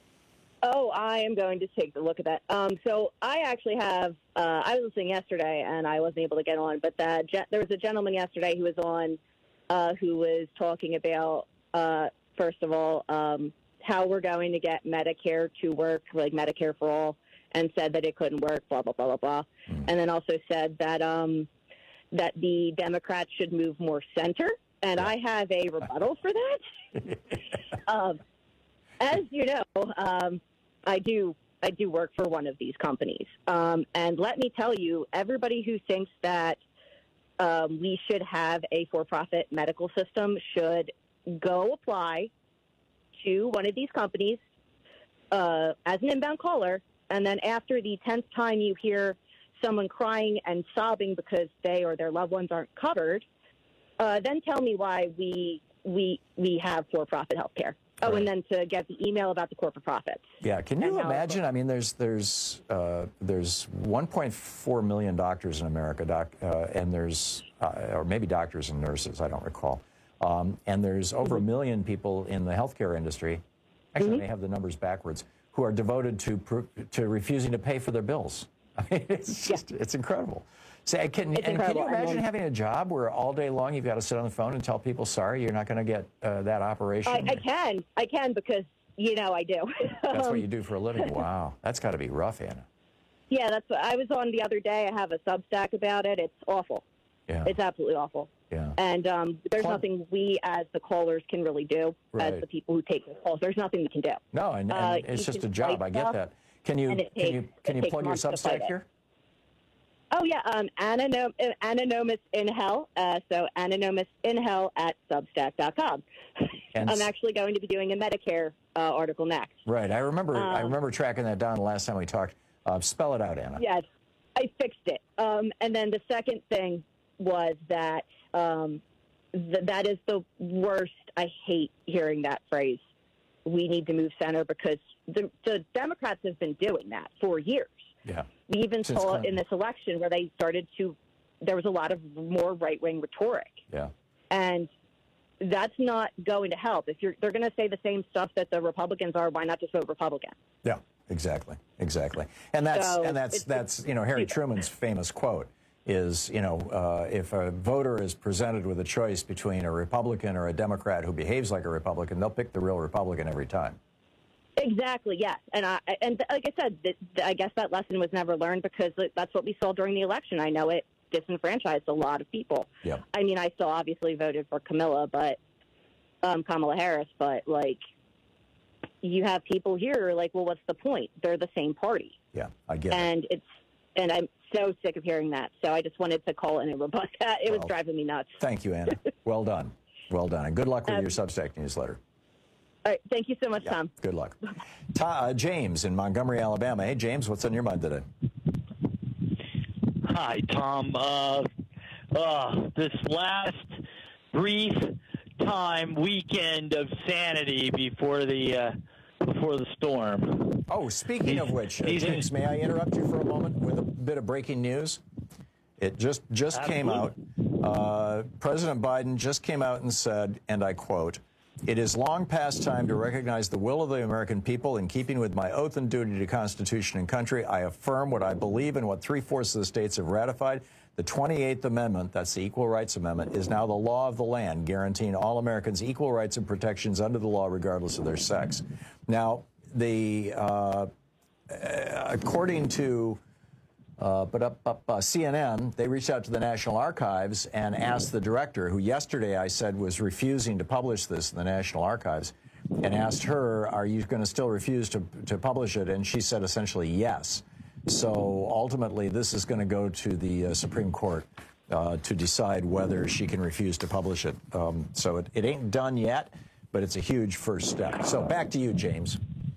Oh, I am going to take a look at that. Um, so I actually have, uh, I was listening yesterday, and I wasn't able to get on, but that ge- there was a gentleman yesterday who was on uh, who was talking about, uh, first of all, um, how we're going to get Medicare to work, like Medicare for all, and said that it couldn't work, blah, blah, blah, blah, blah. Mm. And then also said that um, that the Democrats should move more center, and I have a rebuttal for that. um, as you know, um, I do I do work for one of these companies, um, and let me tell you, everybody who thinks that um, we should have a for-profit medical system should go apply to one of these companies uh, as an inbound caller, and then after the tenth time you hear someone crying and sobbing because they or their loved ones aren't covered, uh, then tell me why we we we have for-profit health care. Oh, Right. and then to get the email about the corporate profits. Yeah, can you And how- imagine? I mean, there's there's uh, there's one point four million doctors in America, doc, uh, and there's uh, or maybe doctors and nurses, I don't recall, um, and there's over a million people in the healthcare industry. Actually, I may have the numbers backwards. Who are devoted to pr- to refusing to pay for their bills? I mean, it's just it's incredible. So, can, It's and can incredible. you And imagine then- having a job where all day long you've got to sit on the phone and tell people, sorry, you're not going to get uh, that operation? I, I can, I can because you know I do. That's Um, what you do for a living. Wow, that's got to be rough, Anna. Yeah, that's what I was on the other day. I have a Substack about it. It's awful. Yeah. It's absolutely awful. Yeah. And um, there's Plug- nothing we as the callers can really do, Right. as the people who take the calls. There's nothing we can do. No, and, and Uh, it's you just a can job. fight I get stuff, that. Can you and it can takes- you can it you takes plug your months to fight Substack it. here? Oh, yeah, um, Anonym, Anonymous in Hell. Uh, so Anonymous in Hell at Substack dot com. And I'm s- actually going to be doing a Medicare uh, article next. Right. I remember. I Um, remember tracking that down the last time we talked. Uh, spell it out, Anna. Yes, I fixed it. Um, and then the second thing was that um, th- that is the worst. I hate hearing that phrase. We need to move center because the, the Democrats have been doing that for years. Yeah. We even Since saw Clinton. in this election where they started to, there was a lot of more right-wing rhetoric. Yeah. And that's not going to help. If you're, they're going to say the same stuff that the Republicans are, why not just vote Republican? Yeah. Exactly. Exactly. And that's So and that's it's- that's you know Harry Truman's famous quote is you know uh, if a voter is presented with a choice between a Republican or a Democrat who behaves like a Republican, they'll pick the real Republican every time. Exactly, yes. And I and like I said, th- th- I guess that lesson was never learned because that's what we saw during the election. I know it disenfranchised a lot of people. Yeah. I mean, I still obviously voted for Camilla, but um, Kamala Harris, but like you have people here who are like, well, what's the point? They're the same party. Yeah, I get it. And it's and I'm so sick of hearing that. So I just wanted to call in and rebut that. It was Well, driving me nuts. Thank you, Anna. Well done. Well done. And good luck with Um, your Substack newsletter. All right, thank you so much, Tom. Good luck. Ta- uh, James in Montgomery, Alabama. Hey, James, what's on your mind today? Hi, Tom. Uh, uh, this last brief time weekend of sanity before the uh, before the storm. Oh, speaking of which, uh, James, may I interrupt you for a moment with a bit of breaking news? It just just came out. Uh, President Biden just came out and said, and I quote, "It is long past time to recognize the will of the American people. In keeping with my oath and duty to Constitution and country, I affirm what I believe and what three-fourths of the states have ratified. The twenty-eighth Amendment, that's the Equal Rights Amendment, is now the law of the land, guaranteeing all Americans equal rights and protections under the law regardless of their sex." Now, the uh, according to Uh, but up, up uh, C N N, they reached out to the National Archives and asked the director, who yesterday I said was refusing to publish this in the National Archives, and asked her, are you going to still refuse to, to publish it? And she said essentially yes. So ultimately, this is going to go to the uh, Supreme Court uh, to decide whether she can refuse to publish it. Um, so it, it ain't done yet, but it's a huge first step. So back to you, James.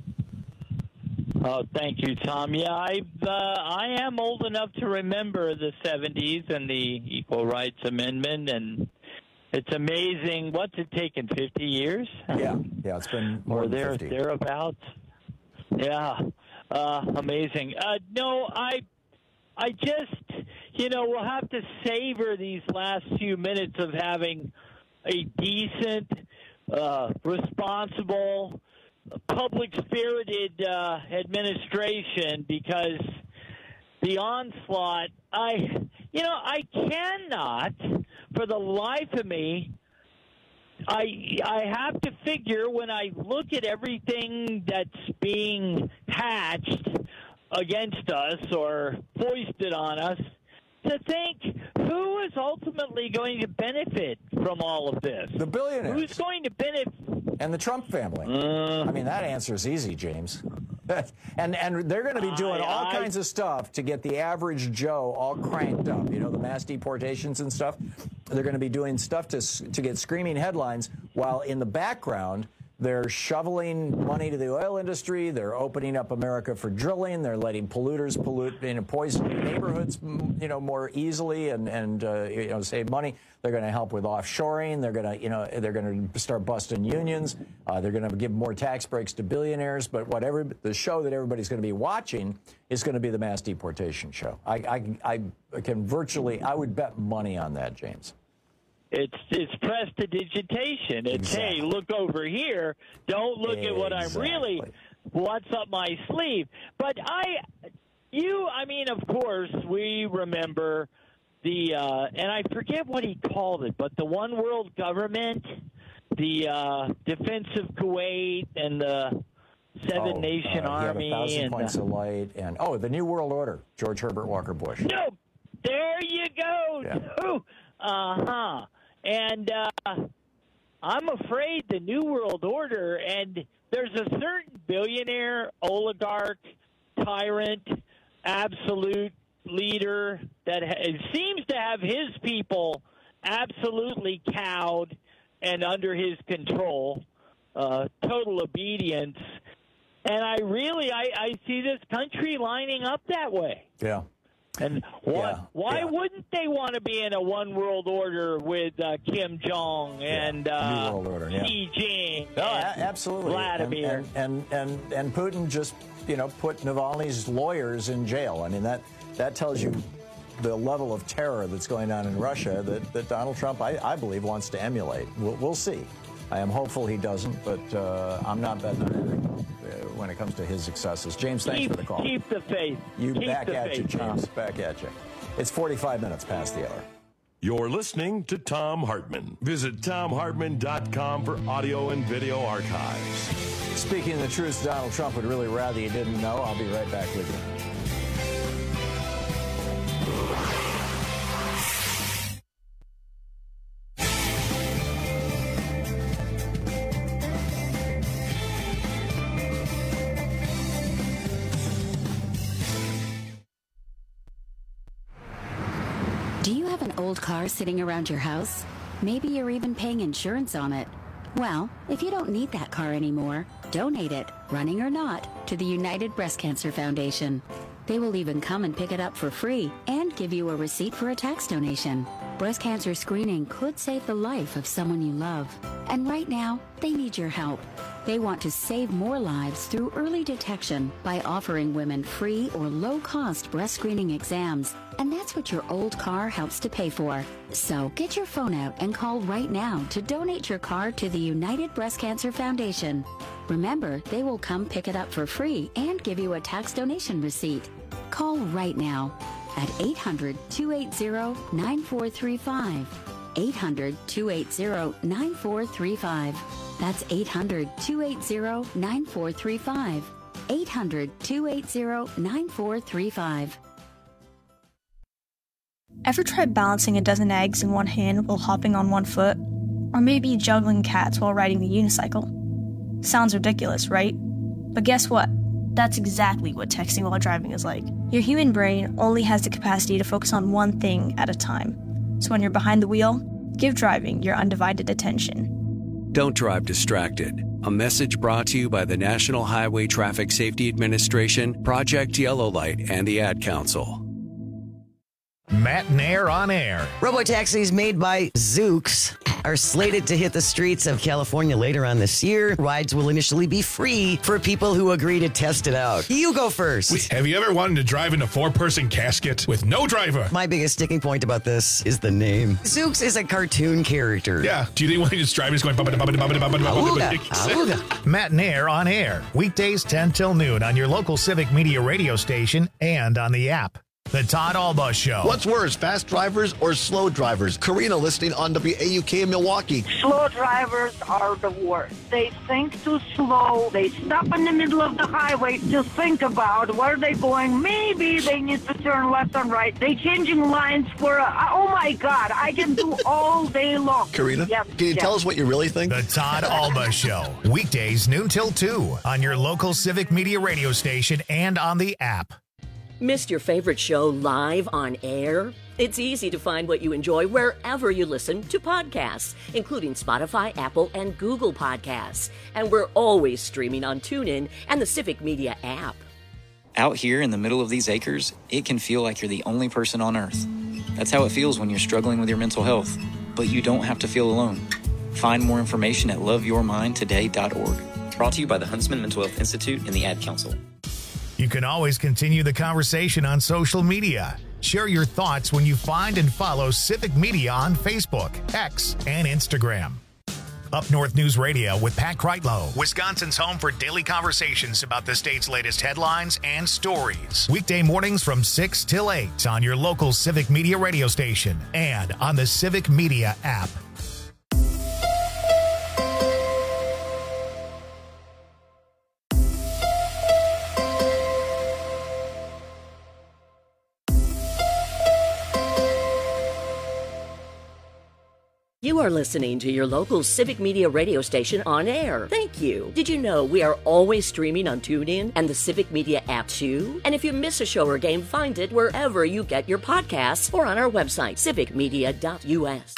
Oh, thank you, Tom. Yeah, I uh, I am old enough to remember the seventies and the Equal Rights Amendment, and it's amazing. What's it taken? Fifty years? Yeah, yeah, it's been more or than there fifty. thereabouts. Yeah, uh, amazing. Uh, no, I I just you know we'll have to savor these last few minutes of having a decent, uh, responsible, public-spirited uh, administration, because the onslaught, I, you know, I cannot, for the life of me, I I have to figure when I look at everything that's being hatched against us or foisted on us, to think who is ultimately going to benefit from all of this. The billionaires. Who's going to benefit? And the Trump family. Uh, I mean, that answer is easy, James. and and they're going to be doing I- all I- kinds of stuff to get the average Joe all cranked up. You know, the mass deportations and stuff. They're going to be doing stuff to s- to get screaming headlines, while in the background, They're shoveling money to the oil industry. They're opening up America for drilling. They're letting polluters pollute, you know, poison neighborhoods, you know, more easily and and uh, you know, save money. They're going to help with offshoring. They're going to, you know, they're going to start busting unions. Uh, they're going to give more tax breaks to billionaires. But whatever the show that everybody's going to be watching is going to be the mass deportation show. I I, I can virtually, I would bet money on that, James. It's it's prestidigitation. It's, exactly. Hey, look over here. Don't look exactly. at what I'm really, what's up my sleeve. But I, you, I mean, of course, we remember the, uh, and I forget what he called it, but the one world government, the uh, defense of Kuwait and the seven oh, nation uh, army. Yeah, a thousand and, points uh, of light. And, oh, the New World Order, George Herbert Walker Bush. No, there you go. Yeah. Uh-huh. And uh, I'm afraid the New World Order, and there's a certain billionaire, oligarch, tyrant, absolute leader that ha- seems to have his people absolutely cowed and under his control, uh, total obedience. And I really, I, I see this country lining up that way. Yeah. And why, yeah, why yeah. wouldn't they want to be in a one world order with uh, Kim Jong and yeah. uh, New World Order, yeah. Xi Jinping? No, and a- absolutely. Vladimir. And, and, and, and, and Putin just, you know, put Navalny's lawyers in jail. I mean, that, that tells you the level of terror that's going on in Russia that, that Donald Trump, I, I believe, wants to emulate. We'll, we'll see. I am hopeful he doesn't, but uh, I'm not betting on anything uh, when it comes to his successes. James, thanks keep, for the call. Keep the faith. You keep back the at faith, you, James. Tom. Back at you. It's forty-five minutes past the hour. You're listening to Thom Hartmann. Visit Thom Hartmann dot com for audio and video archives. Speaking the truth, Donald Trump would really rather you didn't know. I'll be right back with you. Old car sitting around your house? Maybe you're even paying insurance on it. Well, if you don't need that car anymore, donate it, running or not, to the United Breast Cancer Foundation. They will even come and pick it up for free and give you a receipt for a tax donation. Breast cancer screening could save the life of someone you love. And right now, they need your help. They want to save more lives through early detection by offering women free or low-cost breast screening exams. And that's what your old car helps to pay for. So get your phone out and call right now to donate your car to the United Breast Cancer Foundation. Remember, they will come pick it up for free and give you a tax donation receipt. Call right now at eight hundred, two eight zero, nine four three five. eight hundred, two eight zero, nine four three five. That's eight hundred, two eight zero, nine four three five. eight hundred, two eight zero, nine four three five. Ever tried balancing a dozen eggs in one hand while hopping on one foot? Or maybe juggling cats while riding the unicycle? Sounds ridiculous, right? But guess what? That's exactly what texting while driving is like. Your human brain only has the capacity to focus on one thing at a time. So when you're behind the wheel, give driving your undivided attention. Don't drive distracted. A message brought to you by the National Highway Traffic Safety Administration, Project Yellow Light, and the Ad Council. Matt and Air on Air. Robotaxis made by Zoox are slated to hit the streets of California later on this year. Rides will initially be free for people who agree to test it out. You go first. Wait, have you ever wanted to drive in a four-person casket with no driver? My biggest sticking point about this is the name. Zoox is a cartoon character. Yeah. Do you think when you just drive, it's going... Matt and Air on Air. Weekdays ten till noon on your local Civic Media radio station and on the app. The Todd Alba Show. What's worse, fast drivers or slow drivers? Karina listening on W A U K in Milwaukee. Slow drivers are the worst. They think too slow. They stop in the middle of the highway to think about where they're going. Maybe they need to turn left and right. They changing lines for, a, oh my God, I can do all day long. Karina, yes, can you yes. tell us what you really think? The Todd Alba Show. Weekdays noon till two on your local Civic Media radio station and on the app. Missed your favorite show live on air? It's easy to find what you enjoy wherever you listen to podcasts, including Spotify, Apple, and Google Podcasts. And we're always streaming on TuneIn and the Civic Media app. Out here in the middle of these acres, it can feel like you're the only person on Earth. That's how it feels when you're struggling with your mental health. But you don't have to feel alone. Find more information at love your mind today dot org. Brought to you by the Huntsman Mental Health Institute and the Ad Council. You can always continue the conversation on social media. Share your thoughts when you find and follow Civic Media on Facebook, X, and Instagram. Up North News Radio with Pat Kreitlow, Wisconsin's home for daily conversations about the state's latest headlines and stories. Weekday mornings from six till eight on your local Civic Media radio station and on the Civic Media app. You are listening to your local Civic Media radio station on air. Thank you. Did you know we are always streaming on TuneIn and the Civic Media app too? And if you miss a show or game, find it wherever you get your podcasts or on our website, civic media dot u s.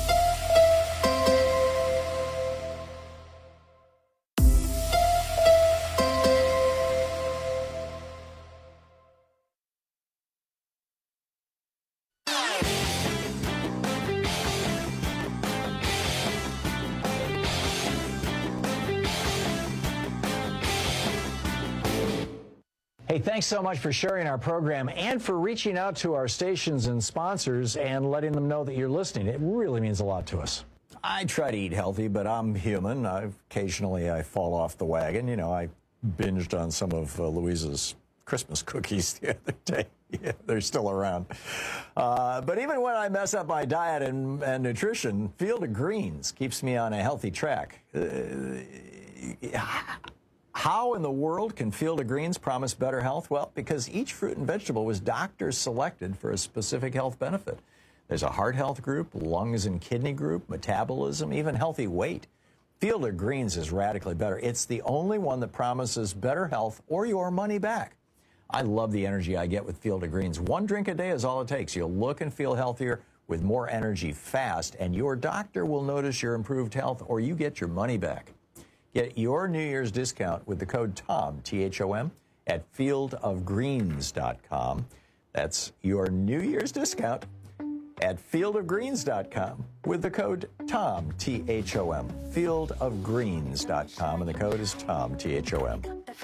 Hey, thanks so much for sharing our program and for reaching out to our stations and sponsors and letting them know that you're listening. It really means a lot to us. I try to eat healthy, but I'm human. I occasionally I fall off the wagon. You know, I binged on some of uh, Louisa's Christmas cookies the other day. Yeah, they're still around. Uh, but even when I mess up my diet and, and nutrition, Field of Greens keeps me on a healthy track. Uh, How in the world can Field of Greens promise better health? Well, because each fruit and vegetable was doctor selected for a specific health benefit. There's a heart health group, lungs and kidney group, metabolism, even healthy weight. Field of Greens is radically better. It's the only one that promises better health or your money back. I love the energy I get with Field of Greens. One drink a day is all it takes. You'll look and feel healthier with more energy fast, and your doctor will notice your improved health or you get your money back. Get your New Year's discount with the code TOM, T H O M, at field of greens dot com. That's your New Year's discount at field of greens dot com with the code TOM, T H O M, field of greens dot com, and the code is TOM, T H O M.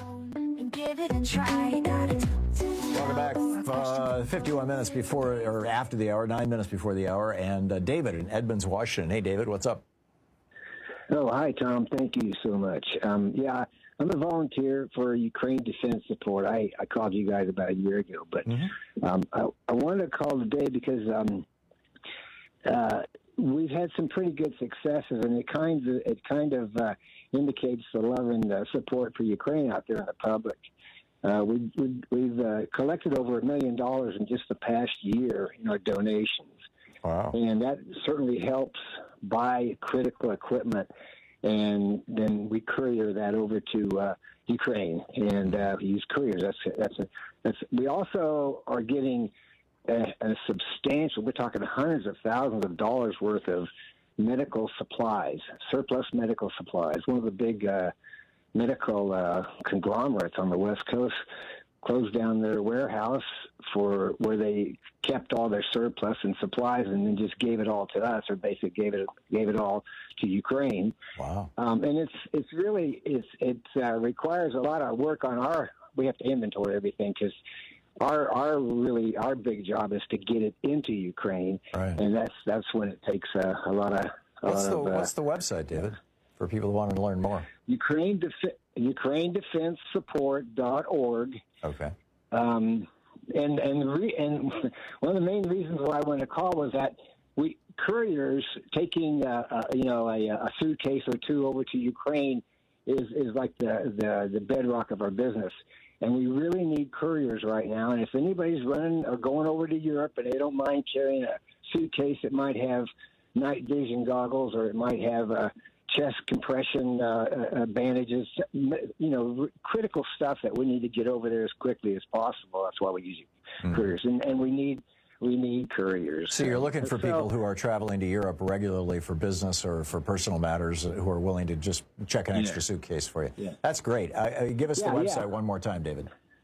Welcome back. Uh, fifty-one minutes before or after the hour, nine minutes before the hour, and uh, David in Edmonds, Washington. Hey, David, what's up? Oh, hi, Tom. Thank you so much. Um, yeah, I'm a volunteer for Ukraine Defense Support. I, I called you guys about a year ago, but mm-hmm. um, I, I wanted to call today because um, uh, we've had some pretty good successes, and it kind of it kind of uh, indicates the love and uh, support for Ukraine out there in the public. Uh, we, we, we've uh, collected over a million dollars in just the past year in our donations. Wow. And that certainly helps buy critical equipment, and then we courier that over to uh, Ukraine and uh, use couriers. That's that's a, that's. We also are getting a, a substantial. We're talking hundreds of thousands of dollars worth of medical supplies, surplus medical supplies. One of the big uh, medical uh, conglomerates on the West Coast closed down their warehouse for where they kept all their surplus and supplies, and then just gave it all to us, or basically gave it gave it all to Ukraine. Wow! Um, and it's it's really it's it uh, requires a lot of work on our. We have to inventory everything because our our really our big job is to get it into Ukraine, right. And that's that's when it takes uh, a lot of. A what's lot the of, uh, what's the website, David, for people who want to learn more? Ukraine Def- Ukraine Defense Support dot org. Okay. Um, and and re- and one of the main reasons why I wanted to call was that we couriers taking uh, uh, you know a, a suitcase or two over to Ukraine is is like the, the the bedrock of our business, and we really need couriers right now. And if anybody's running or going over to Europe and they don't mind carrying a suitcase that might have night vision goggles, or it might have uh, chest compression uh, uh, bandages, you know, r- critical stuff that we need to get over there as quickly as possible. That's why we use mm-hmm. couriers, and, and we need we need couriers. So you're looking for so, people who are traveling to Europe regularly for business or for personal matters, who are willing to just check an extra yeah. suitcase for you. Yeah. That's great. Uh, uh, give us yeah, the website yeah. one more time, David.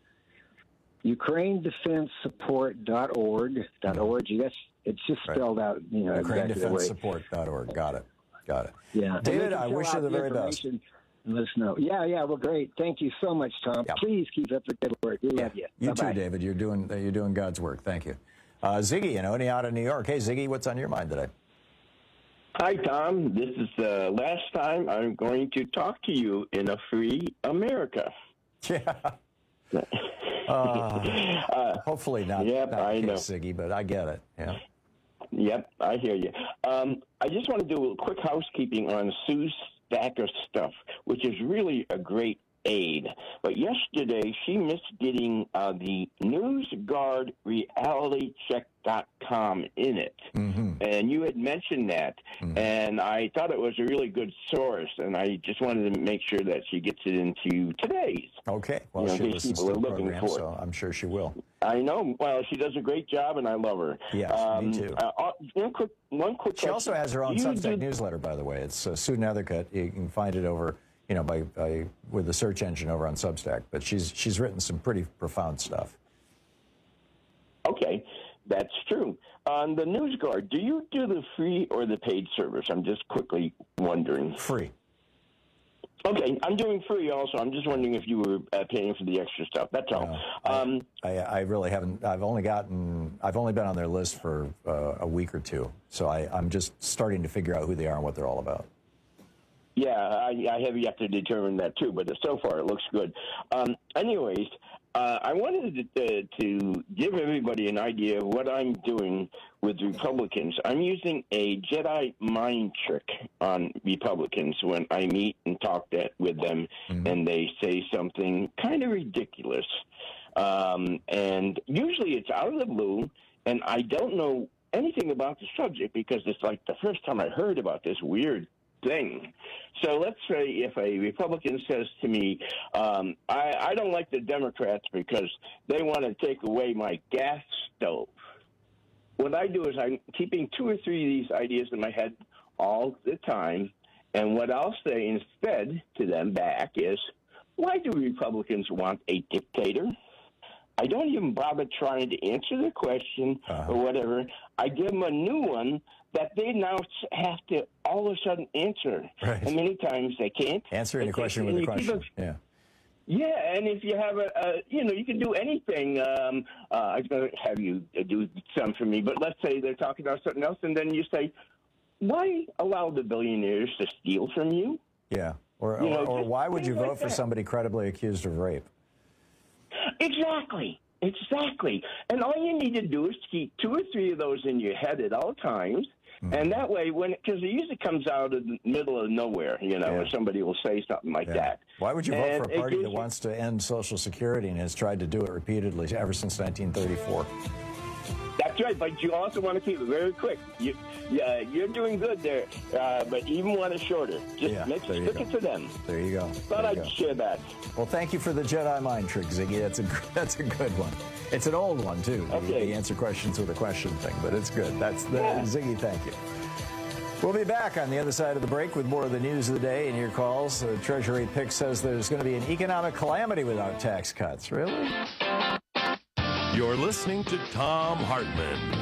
Ukraine Defense Support dot org. .org. That's it's just spelled right. out, you know, Ukraine Defense Support dot org. Got it. Got it. Yeah. David, I wish you the very best. Let us know. Yeah, yeah. Well, great. Thank you so much, Tom. Yep. Please keep up the good work. We yeah. love you. You Bye-bye. too, David. You're doing you're doing God's work. Thank you. Uh, Ziggy, you know, any out of New York. Hey, Ziggy, what's on your mind today? Hi, Tom. This is the last time I'm going to talk to you in a free America. Yeah. uh, uh, hopefully not, yep, not I know. Ziggy, but I get it. Yeah. Yep, I hear you. Um, I just want to do a quick housekeeping on Sue's stack of stuff, which is really a great aid. But yesterday, she missed getting uh, the NewsGuard Reality Check dot com in it. Mm-hmm. And you had mentioned that. Mm-hmm. And I thought it was a really good source. And I just wanted to make sure that she gets it into today's. Okay. Well, you know, she listens to the program, so I'm sure she will. I know. Well, she does a great job, and I love her. Yes, um, me too. Uh, one quick, one quick She question. also has her own Substack newsletter, by the way. It's uh, Sue Nethercutt. You can find it over, you know, by, by with the search engine over on Substack. But she's she's written some pretty profound stuff. Okay, that's true. On the NewsGuard, do you do the free or the paid service? I'm just quickly wondering. Free. Okay, I'm doing free also. I'm just wondering if you were uh, paying for the extra stuff. That's all. No, um, I, I really haven't. I've only gotten. I've only been on their list for uh, a week or two, so I, I'm just starting to figure out who they are and what they're all about. Yeah, I, I have yet to determine that too, but so far it looks good. Um, anyways, uh, I wanted to, uh, to give everybody an idea of what I'm doing with Republicans. I'm using a Jedi mind trick on Republicans when I meet and talk that, with them, mm-hmm. and they say something kind of ridiculous. Um, and usually it's out of the blue, and I don't know anything about the subject because it's like the first time I heard about this weird thing. So let's say if a Republican says to me, um, I, I don't like the Democrats because they want to take away my gas stove. What I do is I'm keeping two or three of these ideas in my head all the time, and what I'll say instead to them back is, why do Republicans want a dictator? I don't even bother trying to answer the question uh-huh. or whatever. I give them a new one that they now have to all of a sudden answer. Right. And many times they can't. Answering a question with a question. A, yeah. Yeah, and if you have a, a you know, you can do anything. Um, uh, I'm going to have you do some for me, but let's say they're talking about something else, and then you say, why allow the billionaires to steal from you? Yeah. Or, you know, or, or why would you vote like for somebody credibly accused of rape? Exactly. Exactly. And all you need to do is keep two or three of those in your head at all times. Mm-hmm. And that way, when because it usually comes out of the middle of nowhere, you know, yeah. or somebody will say something like yeah. that. Why would you vote and for a party that you... wants to end Social Security and has tried to do it repeatedly ever since nineteen thirty-four? That's right, but you also want to keep it very quick. You, yeah, you're doing good there, uh, but even want it shorter. Just yeah, make stick go. it to them. There you go. Thought there I'd go. share that. Well, thank you for the Jedi mind trick, Ziggy. That's a that's a good one. It's an old one too. Okay. The, the answer questions with a question thing, but it's good. That's the yeah. Ziggy. Thank you. We'll be back on the other side of the break with more of the news of the day and your calls. The Treasury Pick says there's going to be an economic calamity without tax cuts. Really? You're listening to Thom Hartmann.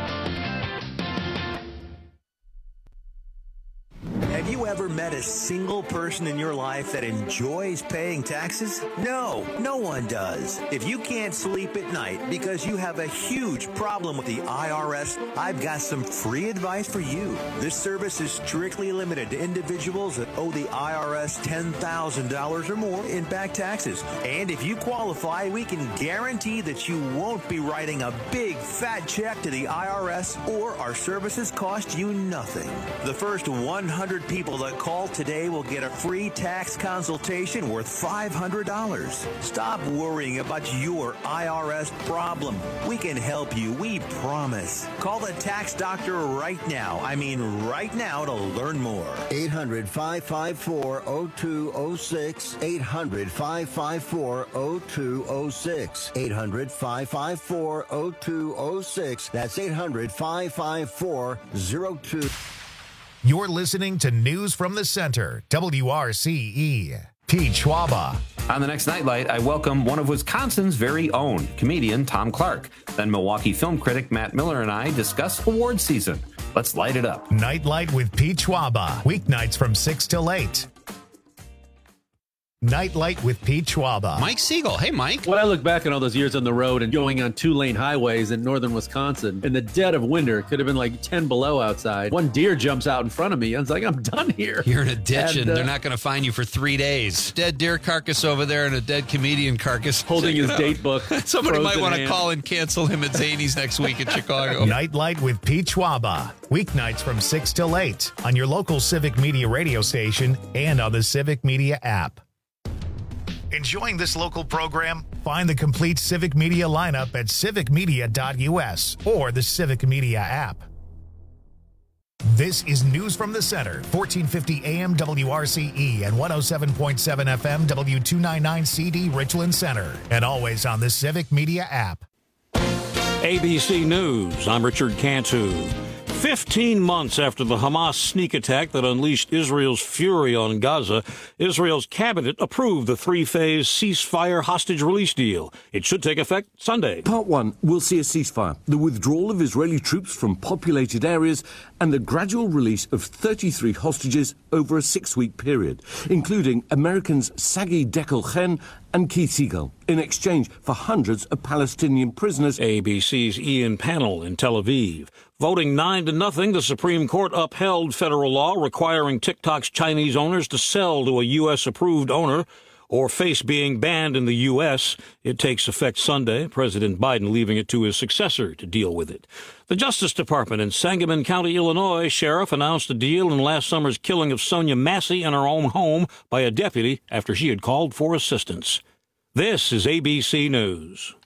Have you ever met a single person in your life that enjoys paying taxes? No, no one does. If you can't sleep at night because you have a huge problem with the I R S, I've got some free advice for you. This service is strictly limited to individuals that owe the I R S ten thousand dollars or more in back taxes. And if you qualify, we can guarantee that you won't be writing a big fat check to the I R S, or our services cost you nothing. The first one hundred people that Call today, we'll get a free tax consultation worth five hundred dollars. Stop worrying about your I R S problem. We can help you, we promise. Call the tax doctor right now. I mean right now to learn more. eight hundred, five five four, oh two oh six. eight hundred, five five four, oh two oh six. eight hundred, five five four, oh two oh six. That's eight hundred, five five four, oh two. You're listening to News from the Center, W R C E. Pete Schwaba. On the next Nightlight, I welcome one of Wisconsin's very own, comedian Tom Clark. Then Milwaukee film critic Matt Miller and I discuss award season. Let's light it up. Nightlight with Pete Schwaba. Weeknights from six till eight. Nightlight with Pete Schwaba. Mike Siegel. Hey, Mike. When I look back on all those years on the road and going on two-lane highways in northern Wisconsin, in the dead of winter, it could have been like ten below outside. One deer jumps out in front of me. I was like, I'm done here. You're in a ditch, and, and uh, they're not going to find you for three days. Dead deer carcass over there and a dead comedian carcass. Holding his date book. Somebody might want to call and cancel him at Zany's next week in Chicago. Nightlight with Pete Schwaba. Weeknights from six till eight on your local Civic Media radio station and on the Civic Media app. Enjoying this local program? Find the complete Civic Media lineup at civic media dot u s or the Civic Media app. This is News from the Center, fourteen fifty A M W R C E and one oh seven point seven F M W two ninety-nine C D Richland Center, and always on the Civic Media app. A B C News, I'm Richard Cantu. Fifteen months after the Hamas sneak attack that unleashed Israel's fury on Gaza, Israel's cabinet approved the three-phase ceasefire hostage release deal. It should take effect Sunday. Part one will see a ceasefire, the withdrawal of Israeli troops from populated areas, and the gradual release of thirty-three hostages over a six-week period, including Americans Sagi Dekel-Chen and Keith Siegel, in exchange for hundreds of Palestinian prisoners. A B C's Ian Pannell in Tel Aviv. Voting nine to nothing, the Supreme Court upheld federal law requiring TikTok's Chinese owners to sell to a U S-approved owner or face being banned in the U S. It takes effect Sunday, President Biden leaving it to his successor to deal with it. The Justice Department in Sangamon County, Illinois, sheriff announced a deal in last summer's killing of Sonia Massey in her own home by a deputy after she had called for assistance. This is A B C News.